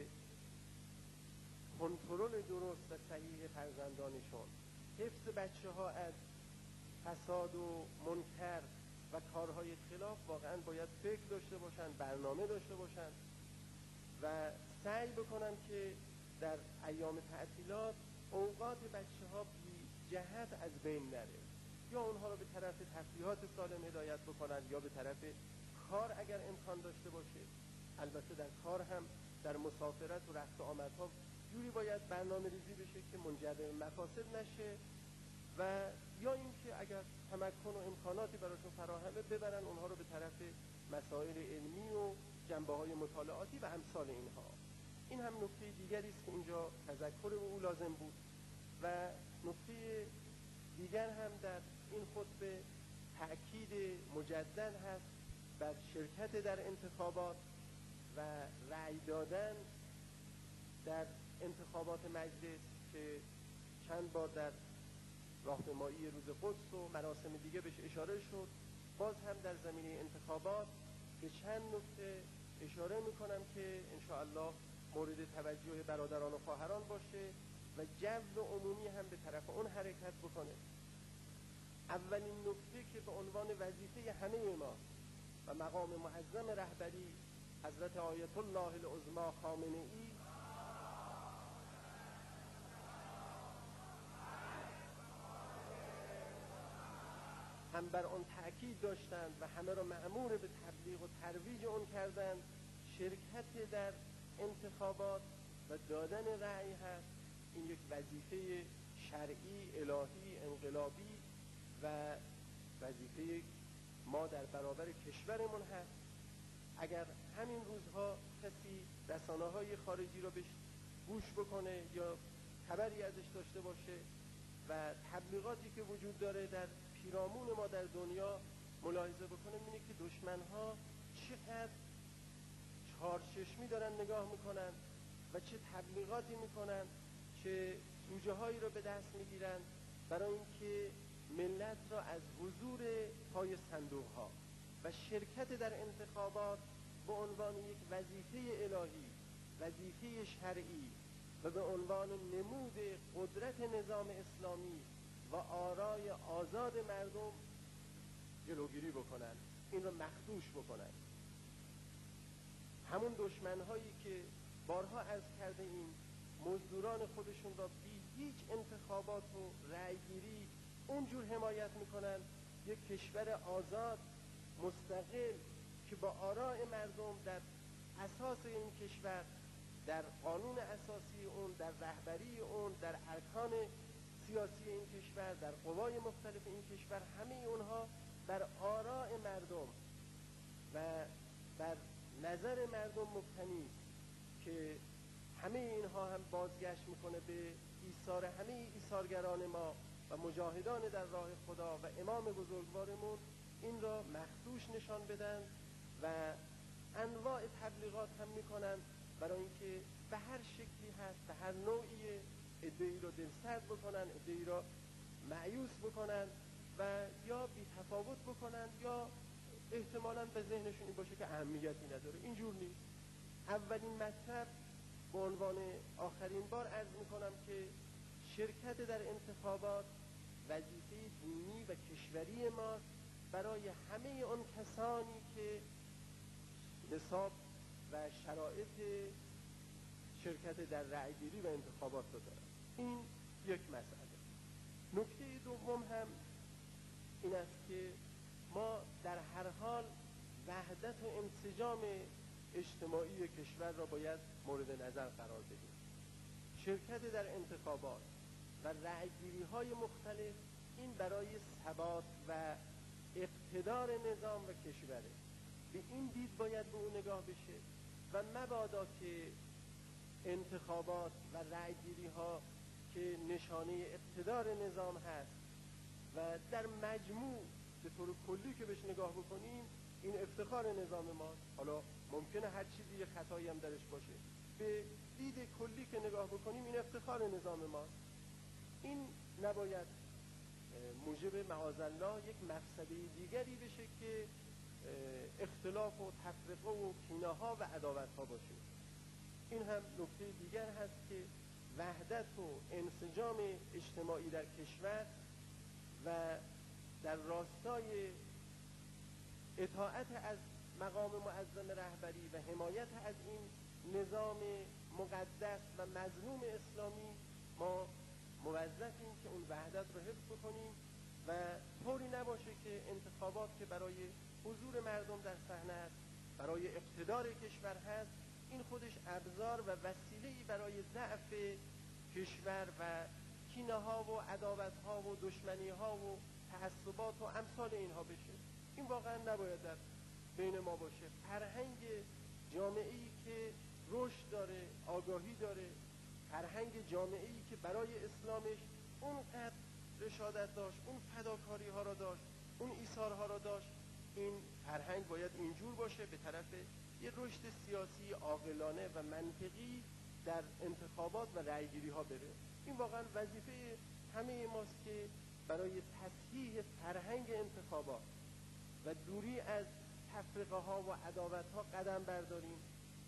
کنترل درست و صحیح فرزندانشون، حفظ بچه ها از فساد و منکر و کارهای خلاف واقعا باید فکر داشته باشن، برنامه داشته باشن و سعی بکنن که در ایام تعطیلات اوقات بچه ها بی جهت از بین نره، یا اونها رو به طرف تفریحات سالم هدایت بکنن یا به طرف کار اگر امکان داشته باشه. البته در کار هم در مسافرت و رفت و آمدها جوری باید برنامه ریزی بشه که منجر به مفاسد نشه، و یا اینکه اگر تمکن و امکاناتی براشون فراهمه ببرن اونها رو به طرف مسائل علمی و جنبه‌های مطالعاتی و امثال اینها. این هم نکته دیگری است که اینجا تذکر او لازم بود. و نکته دیگر هم در این خطبه تأکید مجدد هست بر شرکت در انتخابات و رأی دادن در انتخابات مجلس که چند بار در راهپیمایی روز قدس و مراسم دیگه بهش اشاره شد. باز هم در زمینه انتخابات به چند نکته اشاره میکنم که انشاءالله مورد توجه برادران و خواهران باشه و جو عمومی هم به طرف اون حرکت بکنه. اولین نکته که به عنوان وظیفه همه ما و مقام معظم رهبری حضرت آیت الله العظمی خامنه ای هم بر آن تأکید داشتند و همه را مأمور به تبلیغ و ترویج آن کردند، شرکت در انتخابات و دادن رأی هست. این یک وظیفه شرعی، الهی، انقلابی و وظیفه ما در برابر کشورمون هست. اگر همین روزها کسی رسانه‌های خارجی را بهش گوش بکنه یا خبری ازش داشته باشه و تبلیغاتی که وجود داره در پیرامون ما در دنیا ملاحظه بکنه، می‌بینه که دشمن‌ها چقدر چارچشمی دارن نگاه میکنن و چه تبلیغاتی میکنن، چه سوژه هایی رو به دست میگیرن برای اینکه ملت را از حضور پای صندوق ها و شرکت در انتخابات به عنوان یک وظیفه الهی، وظیفه شرعی و به عنوان نمود قدرت نظام اسلامی و آرای آزاد مردم جلوگیری بکنن، این رو مخدوش بکنن. همون دشمن‌هایی که بارها عرض کرده این مزدوران خودشون را بی هیچ انتخابات و رأیگیری اونجور حمایت میکنن، یک کشور آزاد مستقل که با آراء مردم در اساس این کشور، در قانون اساسی اون، در رهبری اون، در ارکان سیاسی این کشور، در قوای مختلف این کشور، همه اونها بر آراء مردم و بر نظر مردم مبتنی است که همه اینها هم بازگشت میکنه به ایثار همه ایثارگران ما و مجاهدان در راه خدا و امام بزرگوارمون این را مخدوش نشان بدن و انواع تبلیغات هم میکنن برای اینکه به هر شکلی هست، به هر نوعی عده‌ای را دلسرد بکنن، عده‌ای را مایوس بکنن و یا بی تفاوت بکنن یا احتمالاً به ذهنشون این باشه که اهمیتی نداره. اینجور نیست. اولین مطلب به عنوان آخرین بار عرض میکنم که شرکت در انتخابات وظیفه دینی و کشوری ماست برای همه اون کسانی که نصاب و شرایط شرکت در رأیگیری و انتخابات رو دارن. این یک مسئله. نکته دوم هم این است که ما در هر حال وحدت و انسجام اجتماعی کشور را باید مورد نظر قرار بدیم. شرکت در انتخابات و رأیگیری های مختلف این برای ثبات و اقتدار نظام و کشوره. به این دید باید به اون نگاه بشه و مبادا که انتخابات و رأیگیری ها که نشانه اقتدار نظام هست و در مجموع به طور کلی که بهش نگاه بکنیم این افتخار نظام ماست. حالا ممکنه هر چیزی یه خطایی هم درش باشه، به دید کلی که نگاه بکنیم این افتخار نظام ماست. این نباید موجب معاذالله یک مفسده دیگری بشه که اختلاف و تفرقه و کینه‌ها و عداوت‌ها باشه. این هم نکته دیگر هست که وحدت و انسجام اجتماعی در کشور و در راستای اطاعت از مقام معظم رهبری و حمایت از این نظام مقدس و مظلوم اسلامی ما موظفیم که اون وحدت رو حفظ بکنیم و طوری نباشه که انتخابات که برای حضور مردم در صحنه است، برای اقتدار کشور هست، این خودش ابزار و وسیله‌ای برای ضعف کشور و کینه‌ها و عداوت‌ها و دشمنی‌ها و تعصبات و امثال اینها بشه. این واقعا نباید در بین ما باشه. فرهنگ جامعه‌ای که رشد داره، آگاهی داره، فرهنگ جامعه‌ای که برای اسلامش اونقدر رشادت داشت، اون فداکاری‌ها را داشت، اون ایثارها را داشت، این فرهنگ باید اینجور باشه، به طرف یه رشد سیاسی عاقلانه و منطقی در انتخابات و رأیگیری ها بره. این واقعا وظیفه همه ماست که برای تصحیح فرهنگ انتخابات و دوری از تفرقه ها و عداوت ها قدم برداریم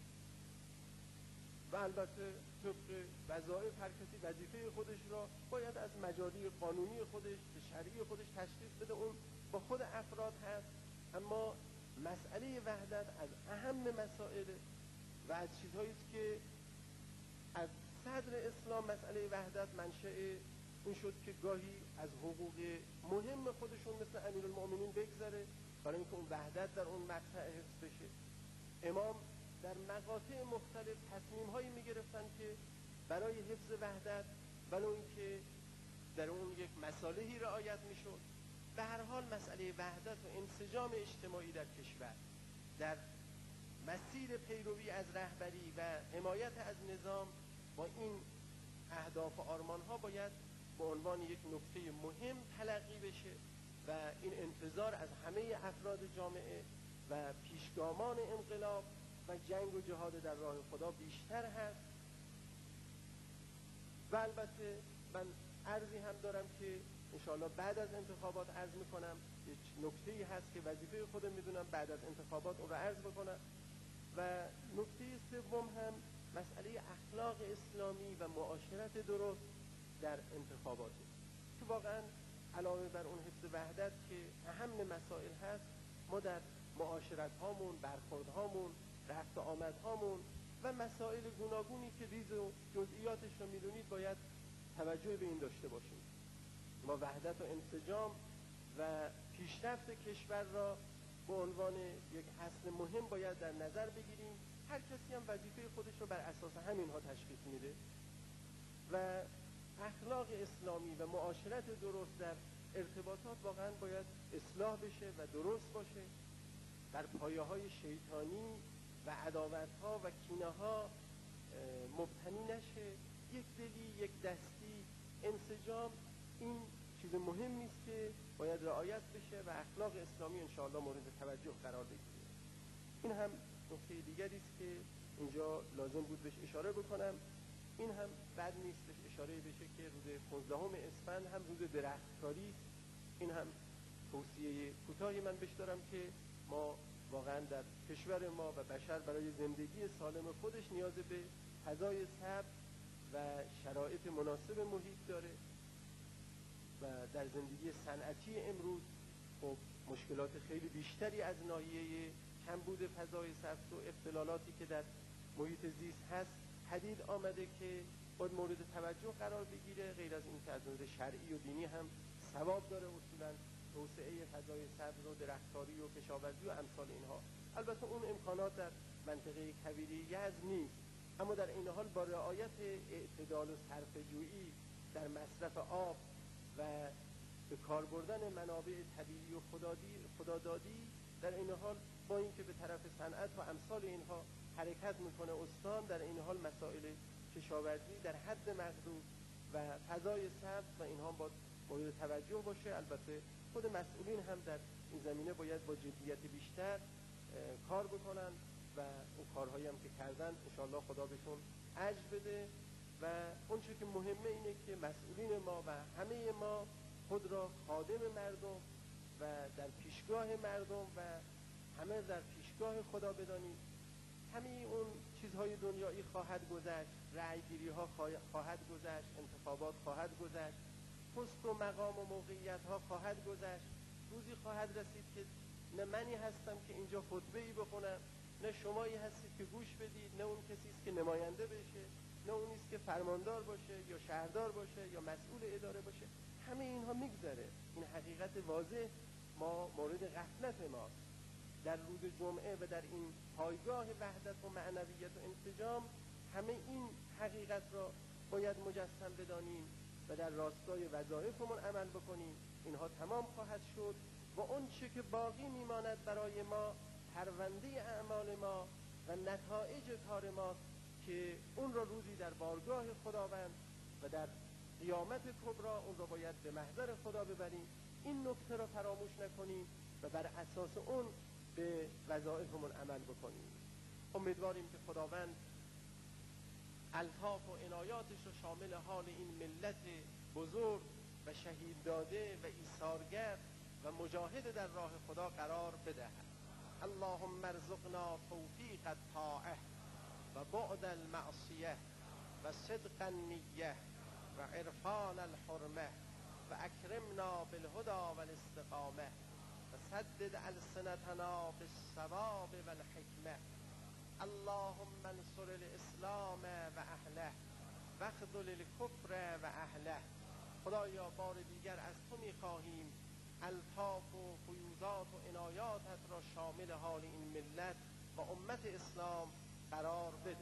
و البته طبق وظایف هر کسی وظیفه خودش را باید از مجاری قانونی خودش به شرعی خودش تشخیص بده، اون با خود افراد هست. اما مسئله وحدت از اهم مسائل و از چیزهایی است که از صدر اسلام مسئله وحدت منشأ این شد که گاهی از حقوق مهم خودشون مثل امیرالمؤمنین بگذره برای اینکه اون وحدت در اون مقطع حفظ بشه. امام در مقاطع مختلف تصمیم هایی می گرفتن که برای حفظ وحدت ولو اینکه در اون یک مصالحی رعایت می شد، به هر حال مسئله وحدت و انسجام اجتماعی در کشور در مسیر پیروی از رهبری و حمایت از نظام با این اهداف و آرمان ها باید به عنوان یک نکته مهم تلقی بشه و این انتظار از همه افراد جامعه و پیشگامان انقلاب و جنگ و جهاد در راه خدا بیشتر هست. و البته من عرضی هم دارم که انشاءالله بعد از انتخابات عرض میکنم، یک نکته‌ای هست که وظیفه خودم میدونم بعد از انتخابات اون رو عرض بکنم. و نکته سوم هم مسئله اخلاق اسلامی و معاشرت درست در انتخابات که واقعا علاوه بر اون حفظ وحدت که اهم مسائل هست، ما در معاشرت هامون، برخورد هامون، رفت و آمد هامون و مسائل گوناگونی که ریز و جزئیاتش رو میدونید باید توجه به این داشته باشیم. ما وحدت و انسجام و پیشرفت کشور را به عنوان یک اصل مهم باید در نظر بگیریم. هر کسی هم وظیفه خودش رو بر اساس همینها تشخیص میده و اخلاق اسلامی و معاشرت درست در ارتباطات واقعا باید اصلاح بشه و درست باشه، در پایه های شیطانی و عداوت ها و کینه ها مبتنی نشه. یک دلی، یک دستی، انسجام، این چیز مهمی است که باید رعایت بشه و اخلاق اسلامی انشاءالله مورد توجه قرار بگیره. این هم نکته دیگری است که اینجا لازم بود بهش اشاره بکنم. این هم بد نیست بهش اشاره بشه که روز پانزدهم اسفند هم روز درختکاری است. این هم توصیه کوتاهی من بهش دارم که ما واقعا در کشور ما و بشر برای زندگی سالم خودش نیاز به فضای سبز و شرایط مناسب محیط داره و در زندگی صنعتی امروز خب مشکلات خیلی بیشتری از ناحیه کمبود فضای سبز و اختلالاتی که در محیط زیست هست پدید آمده که باید مورد توجه قرار بگیره. غیر از این که از نظر شرعی و دینی هم ثواب داره اصولا توسعه فضای سبز و درختکاری و کشاورزی و امثال اینها. البته اون امکانات در منطقه کویری یزد نیست، اما در این حال با رعایت اعتدال و صرفه‌جویی در مصرف آب و به کار بردن منابع طبیعی و خدادی خدادادی در این حال با اینکه به طرف صنعت و امثال اینها حرکت میکنه استان، در این حال مسائل کشاورزی در حد مقدور و فضای سبز و اینها باید مورد توجه باشه. البته خود مسئولین هم در این زمینه باید با جدیت بیشتر کار بکنن و اون کارهایی هم که کردن انشاءالله خدا بهشون اجر بده. و اون چیزی که مهمه اینه که مسئولین ما و همه ما خود را خادم مردم و در پیشگاه مردم و همه در پیشگاه خدا بدانیم. همه اون چیزهای دنیایی خواهد گذشت، رأیگیری ها خواهد گذشت، انتخابات خواهد گذشت، پست و مقام و موقعیت ها خواهد گذشت. روزی خواهد رسید که نه منی هستم که اینجا خطبه ای بخونم، نه شمایی هستید که گوش بدید، نه اون کسی است که نماینده بشه، نه اون است که فرماندار باشه یا شهردار باشه یا مسئول اداره باشه. همه اینها میگذره. این حقیقت واضح ما مورد غفلت ماست. در روز جمعه و در این پایگاه وحدت و معنویت و انسجام همه این حقیقت را باید مجسم بدانیم و در راستای وظایفمون عمل بکنیم. اینها تمام خواهد شد و اون چه که باقی میماند برای ما پرونده اعمال ما و نتایج کار ماست که اون را روزی در بارگاه خداوند و در قیامت کبری اون را باید به محضر خدا ببریم. این نکته را فراموش نکنیم و بر اساس اون به وظایفمون عمل بکنیم. امیدواریم که خداوند الطاف و عنایاتش را شامل حال این ملت بزرگ و شهید داده و ایثارگر و مجاهد در راه خدا قرار بدهد. اللهم ارزقنا توفیق الطاعه و بعد المعصیه و صدق النیه و عرفان الحرمه و اکرمنا بالهدى والاستقامه و سدد السنتنا بالصواب والحکمه. اللهم انصر الاسلام و اهله و اخذل الکفر و اهله. خدایا بار دیگر از تو میخواهیم الطاف و فیوضات و عنایاتت را شامل حال این ملت و امت اسلام قرار بده.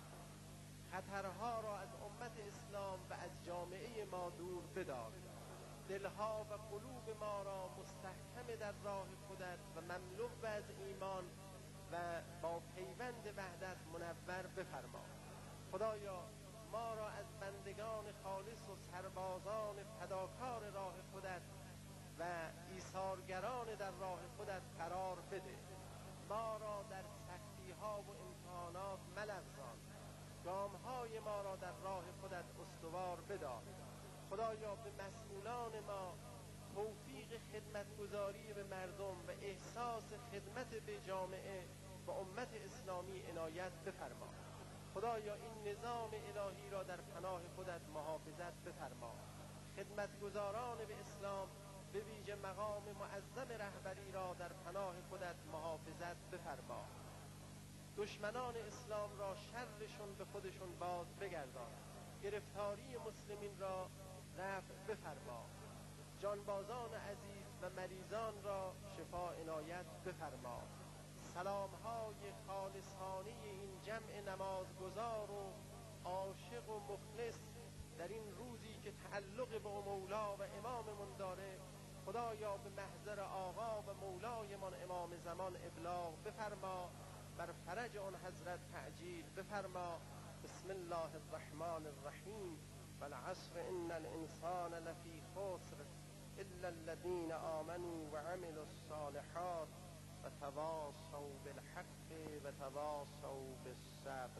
خطرها را از امت اسلام و از جامعه ما دور بدار. دلها و قلوب ما را مستحکم در راه خودت و مملو از ایمان و با پیوند وحدت منور بفرما. خدایا ما را از بندگان خالص و سربازان فداکار راه خودت و ایثارگران در راه خودت قرار بده. ما را در سختی ها و امتحانات ملغزان. گامهای ما را در راه خودت استوار بدار. خدایا به مسئولان ما توفیق خدمتگزاری به مردم و احساس خدمت به جامعه و امت اسلامی عنایت بفرما. خدایا این نظام الهی را در پناه خودت محافظت بفرما. خدمتگزاران به اسلام به ویژه مقام معظم رهبری را در پناه خودت محافظت بفرما. دشمنان اسلام را شرشون به خودشون باز بگردان. گرفتاری مسلمین را رفع بفرما. جانبازان عزیز و مریضان را شفا عنایت بفرما. سلامهای خالصانه این جمع نمازگزار و عاشق و مخلص در این روزی که تعلق به مولا و اماممون داره خدایا به محضر آقا و مولایمان امام زمان ابلاغ بفرما. بر فرج آن حضرت تعجیل بفرما. بسم الله الرحمن الرحیم. والعصر ان الانسان لفی خسر الا الذين آمنوا وعملوا الصالحات وتواصوا بالحق وتواصوا بالصبر.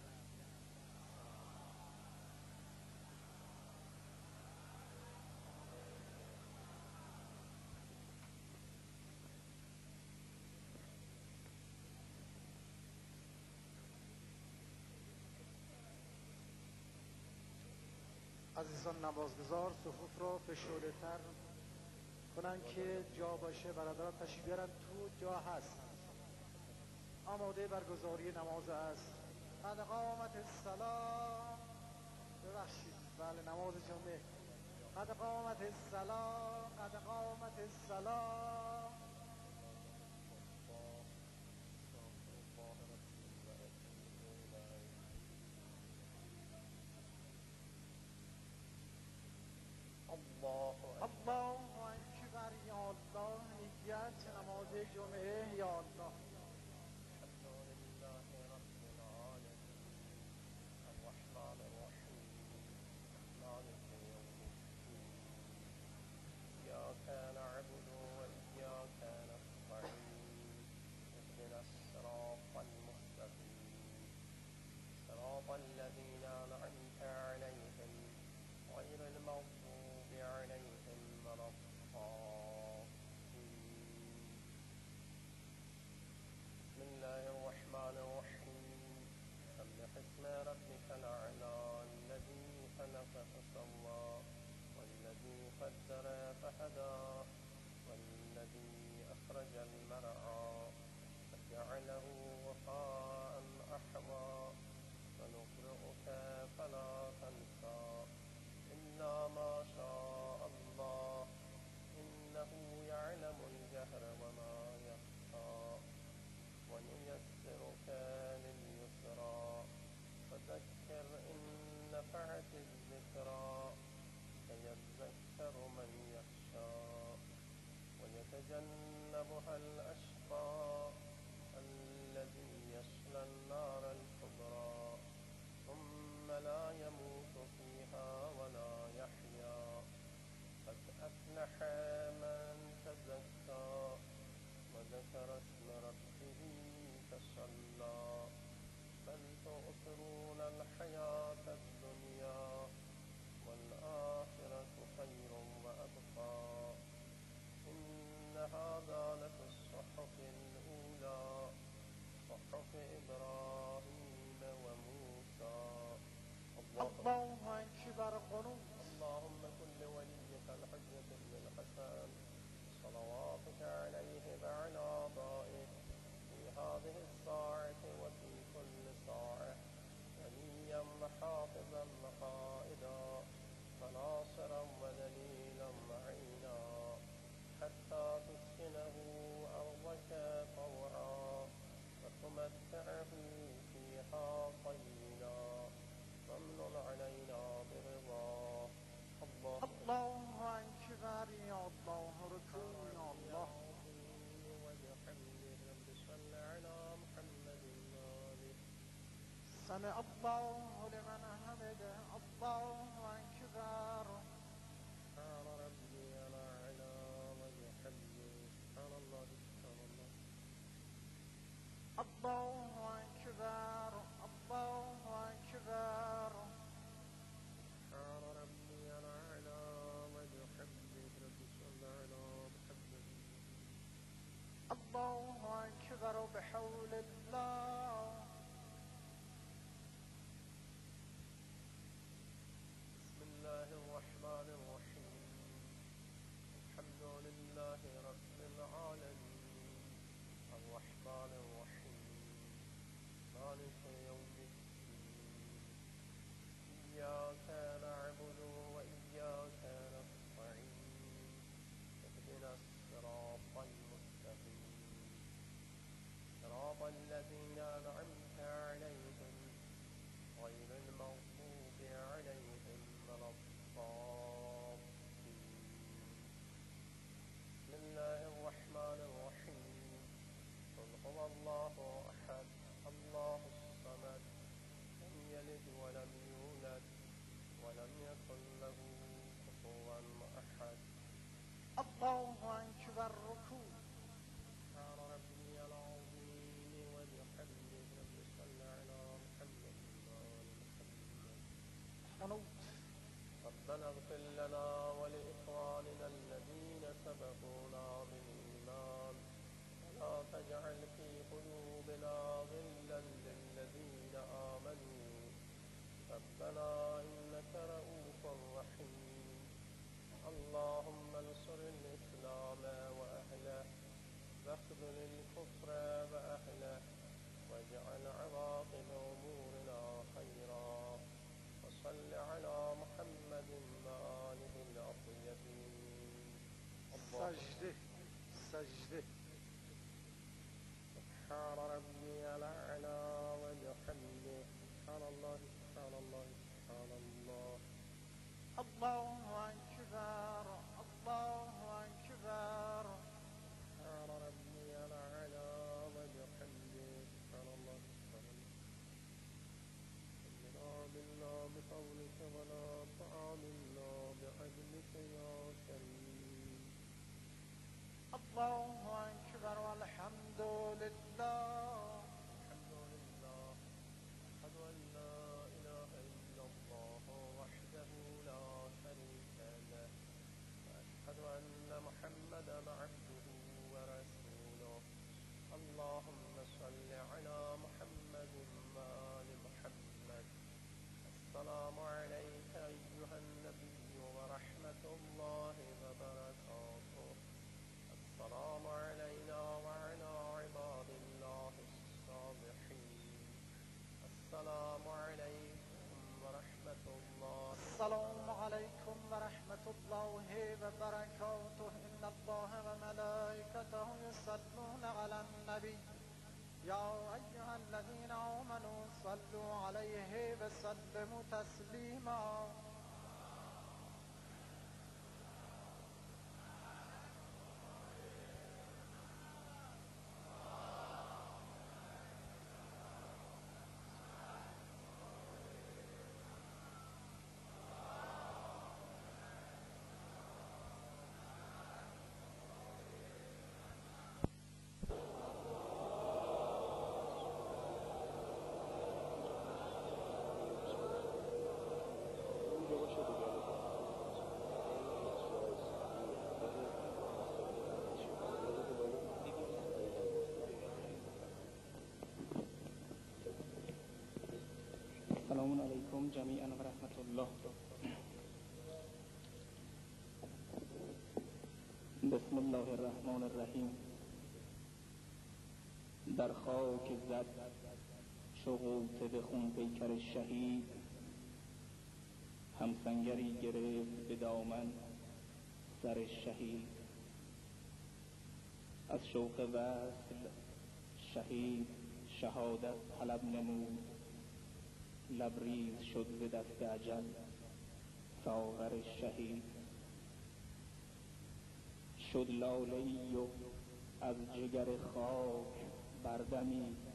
عزیزان نمازگزار صفوف را فشرده تر کنن که جا باشه. برادران تشریف بیارن تو، جا هست. آماده برگزاری نماز است. قد قامت الصلاة. ببخشید بله نماز جمعه. قد قامت الصلاة. قد قامت الصلاة. الله اکبر. یا الله. نیت نماز جمعه. یا الله. الرحمن الرحیم مالک یوم
سيصلها الأشقى الذي يصلى النار الكبرى ثم لا يموت فيها ولا يحيا قد أفلح من تزكى وذكر اسم ربه فصلى بل تؤثرون الحياة الدنيا والآخرة خير وأبقى إن هذا لفي الصحف الأولى صحف إبراهيم وموسى.
الله أكبر. قنوت.
اللهم كن لوليك الحجة بن الحسن صلواتك عليه وعلى آبائه في هذه الساعة وفي كل ساعة وليا وحافظا وقائدا وناصرا ودليلا معينا حتى تسكنه أرضك طوعا وتمتعه فيها طينا وامنن علينا برضاه. الله
الله أكبر. يا الله ركوع. يا الله.
وبحمده رب صل على محمد وآله.
سمع الله لمن حمده. الله أكبر.
سبحان ربي الأعلى وبحمده سبحان الله سبحان الله.
الله أكبر. الله أكبر.
سبحان ربي الأعلى وبحمده رب صل على محمد.
الله أكبر بحول الله.
بسم الله الرحمن الرحيم. الحمد لله رب العالمين الرحمن الرحيم مالك يوم الدين إياك نعبد وإياك نستعين اهدنا الصراط المستقيم صراط الذين أنعمت عليهم غير المغضوب عليهم ولا الضالين. بسم الله الرحمن الرحيم. قل هو الله أحد الله الصمد لم يلد ولم يولد ولم يكن له كفوا أحد.
الله أكبر. ركوع.
سبحان ربي العظيم وبحمده رب صل على محمد وآل محمد.
قنوت.
ربنا اغفر لنا ولإخواننا الذين سبقونا بالإيمان ولا تجعل في قلوبنا غلا للذين آمنوا ربنا إنك رؤوف رحيم. اللهم انصر الإسلام وأهله واخذل الكفر وأهله واجعل عواقب أمورنا خيرا وصل على محمد وآله الأطيبين.
سجده. سجده.
سبحان ربي الأعلى وبحمده سبحان الله سبحان الله سبحان الله.
الله أكبر. الله أكبر.
سبحان ربي الأعلى وبحمده سبحان الله سبحان الله. امنا منا بقولك ولا تعاملنا بعدلك يا كريم.
الله أكبر والحمد لله.
الحمد لله. أشهد أن لا إله إلا الله وحده لا شريك له وأشهد أن محمدا عبده ورسوله. اللهم صل على محمد وآل محمد. السلام عليك أيها النبي ورحمة الله وبركاته. السلام علينا وعلى عباد الله الصالحين. السلام عليكم ورحمة الله.
السلام عليكم ورحمة الله وبركاته. إن الله وملائكته يصلون على النبي يا أيها الذين آمنوا صلوا عليه وسلموا تسليما.
علیکم جمیعا و رحمت الله. بسم الله الرحمن الرحیم. در خاک زد چو غوطه به خون پیکر شهید، همسنگری گرفت به دامن سر شهید. از شوق وصل شهید شهادت طلب نمود، لبریز شد ز دست اجل ساغر شهید. شد لاله‌ای و از جگر خاک بردمید،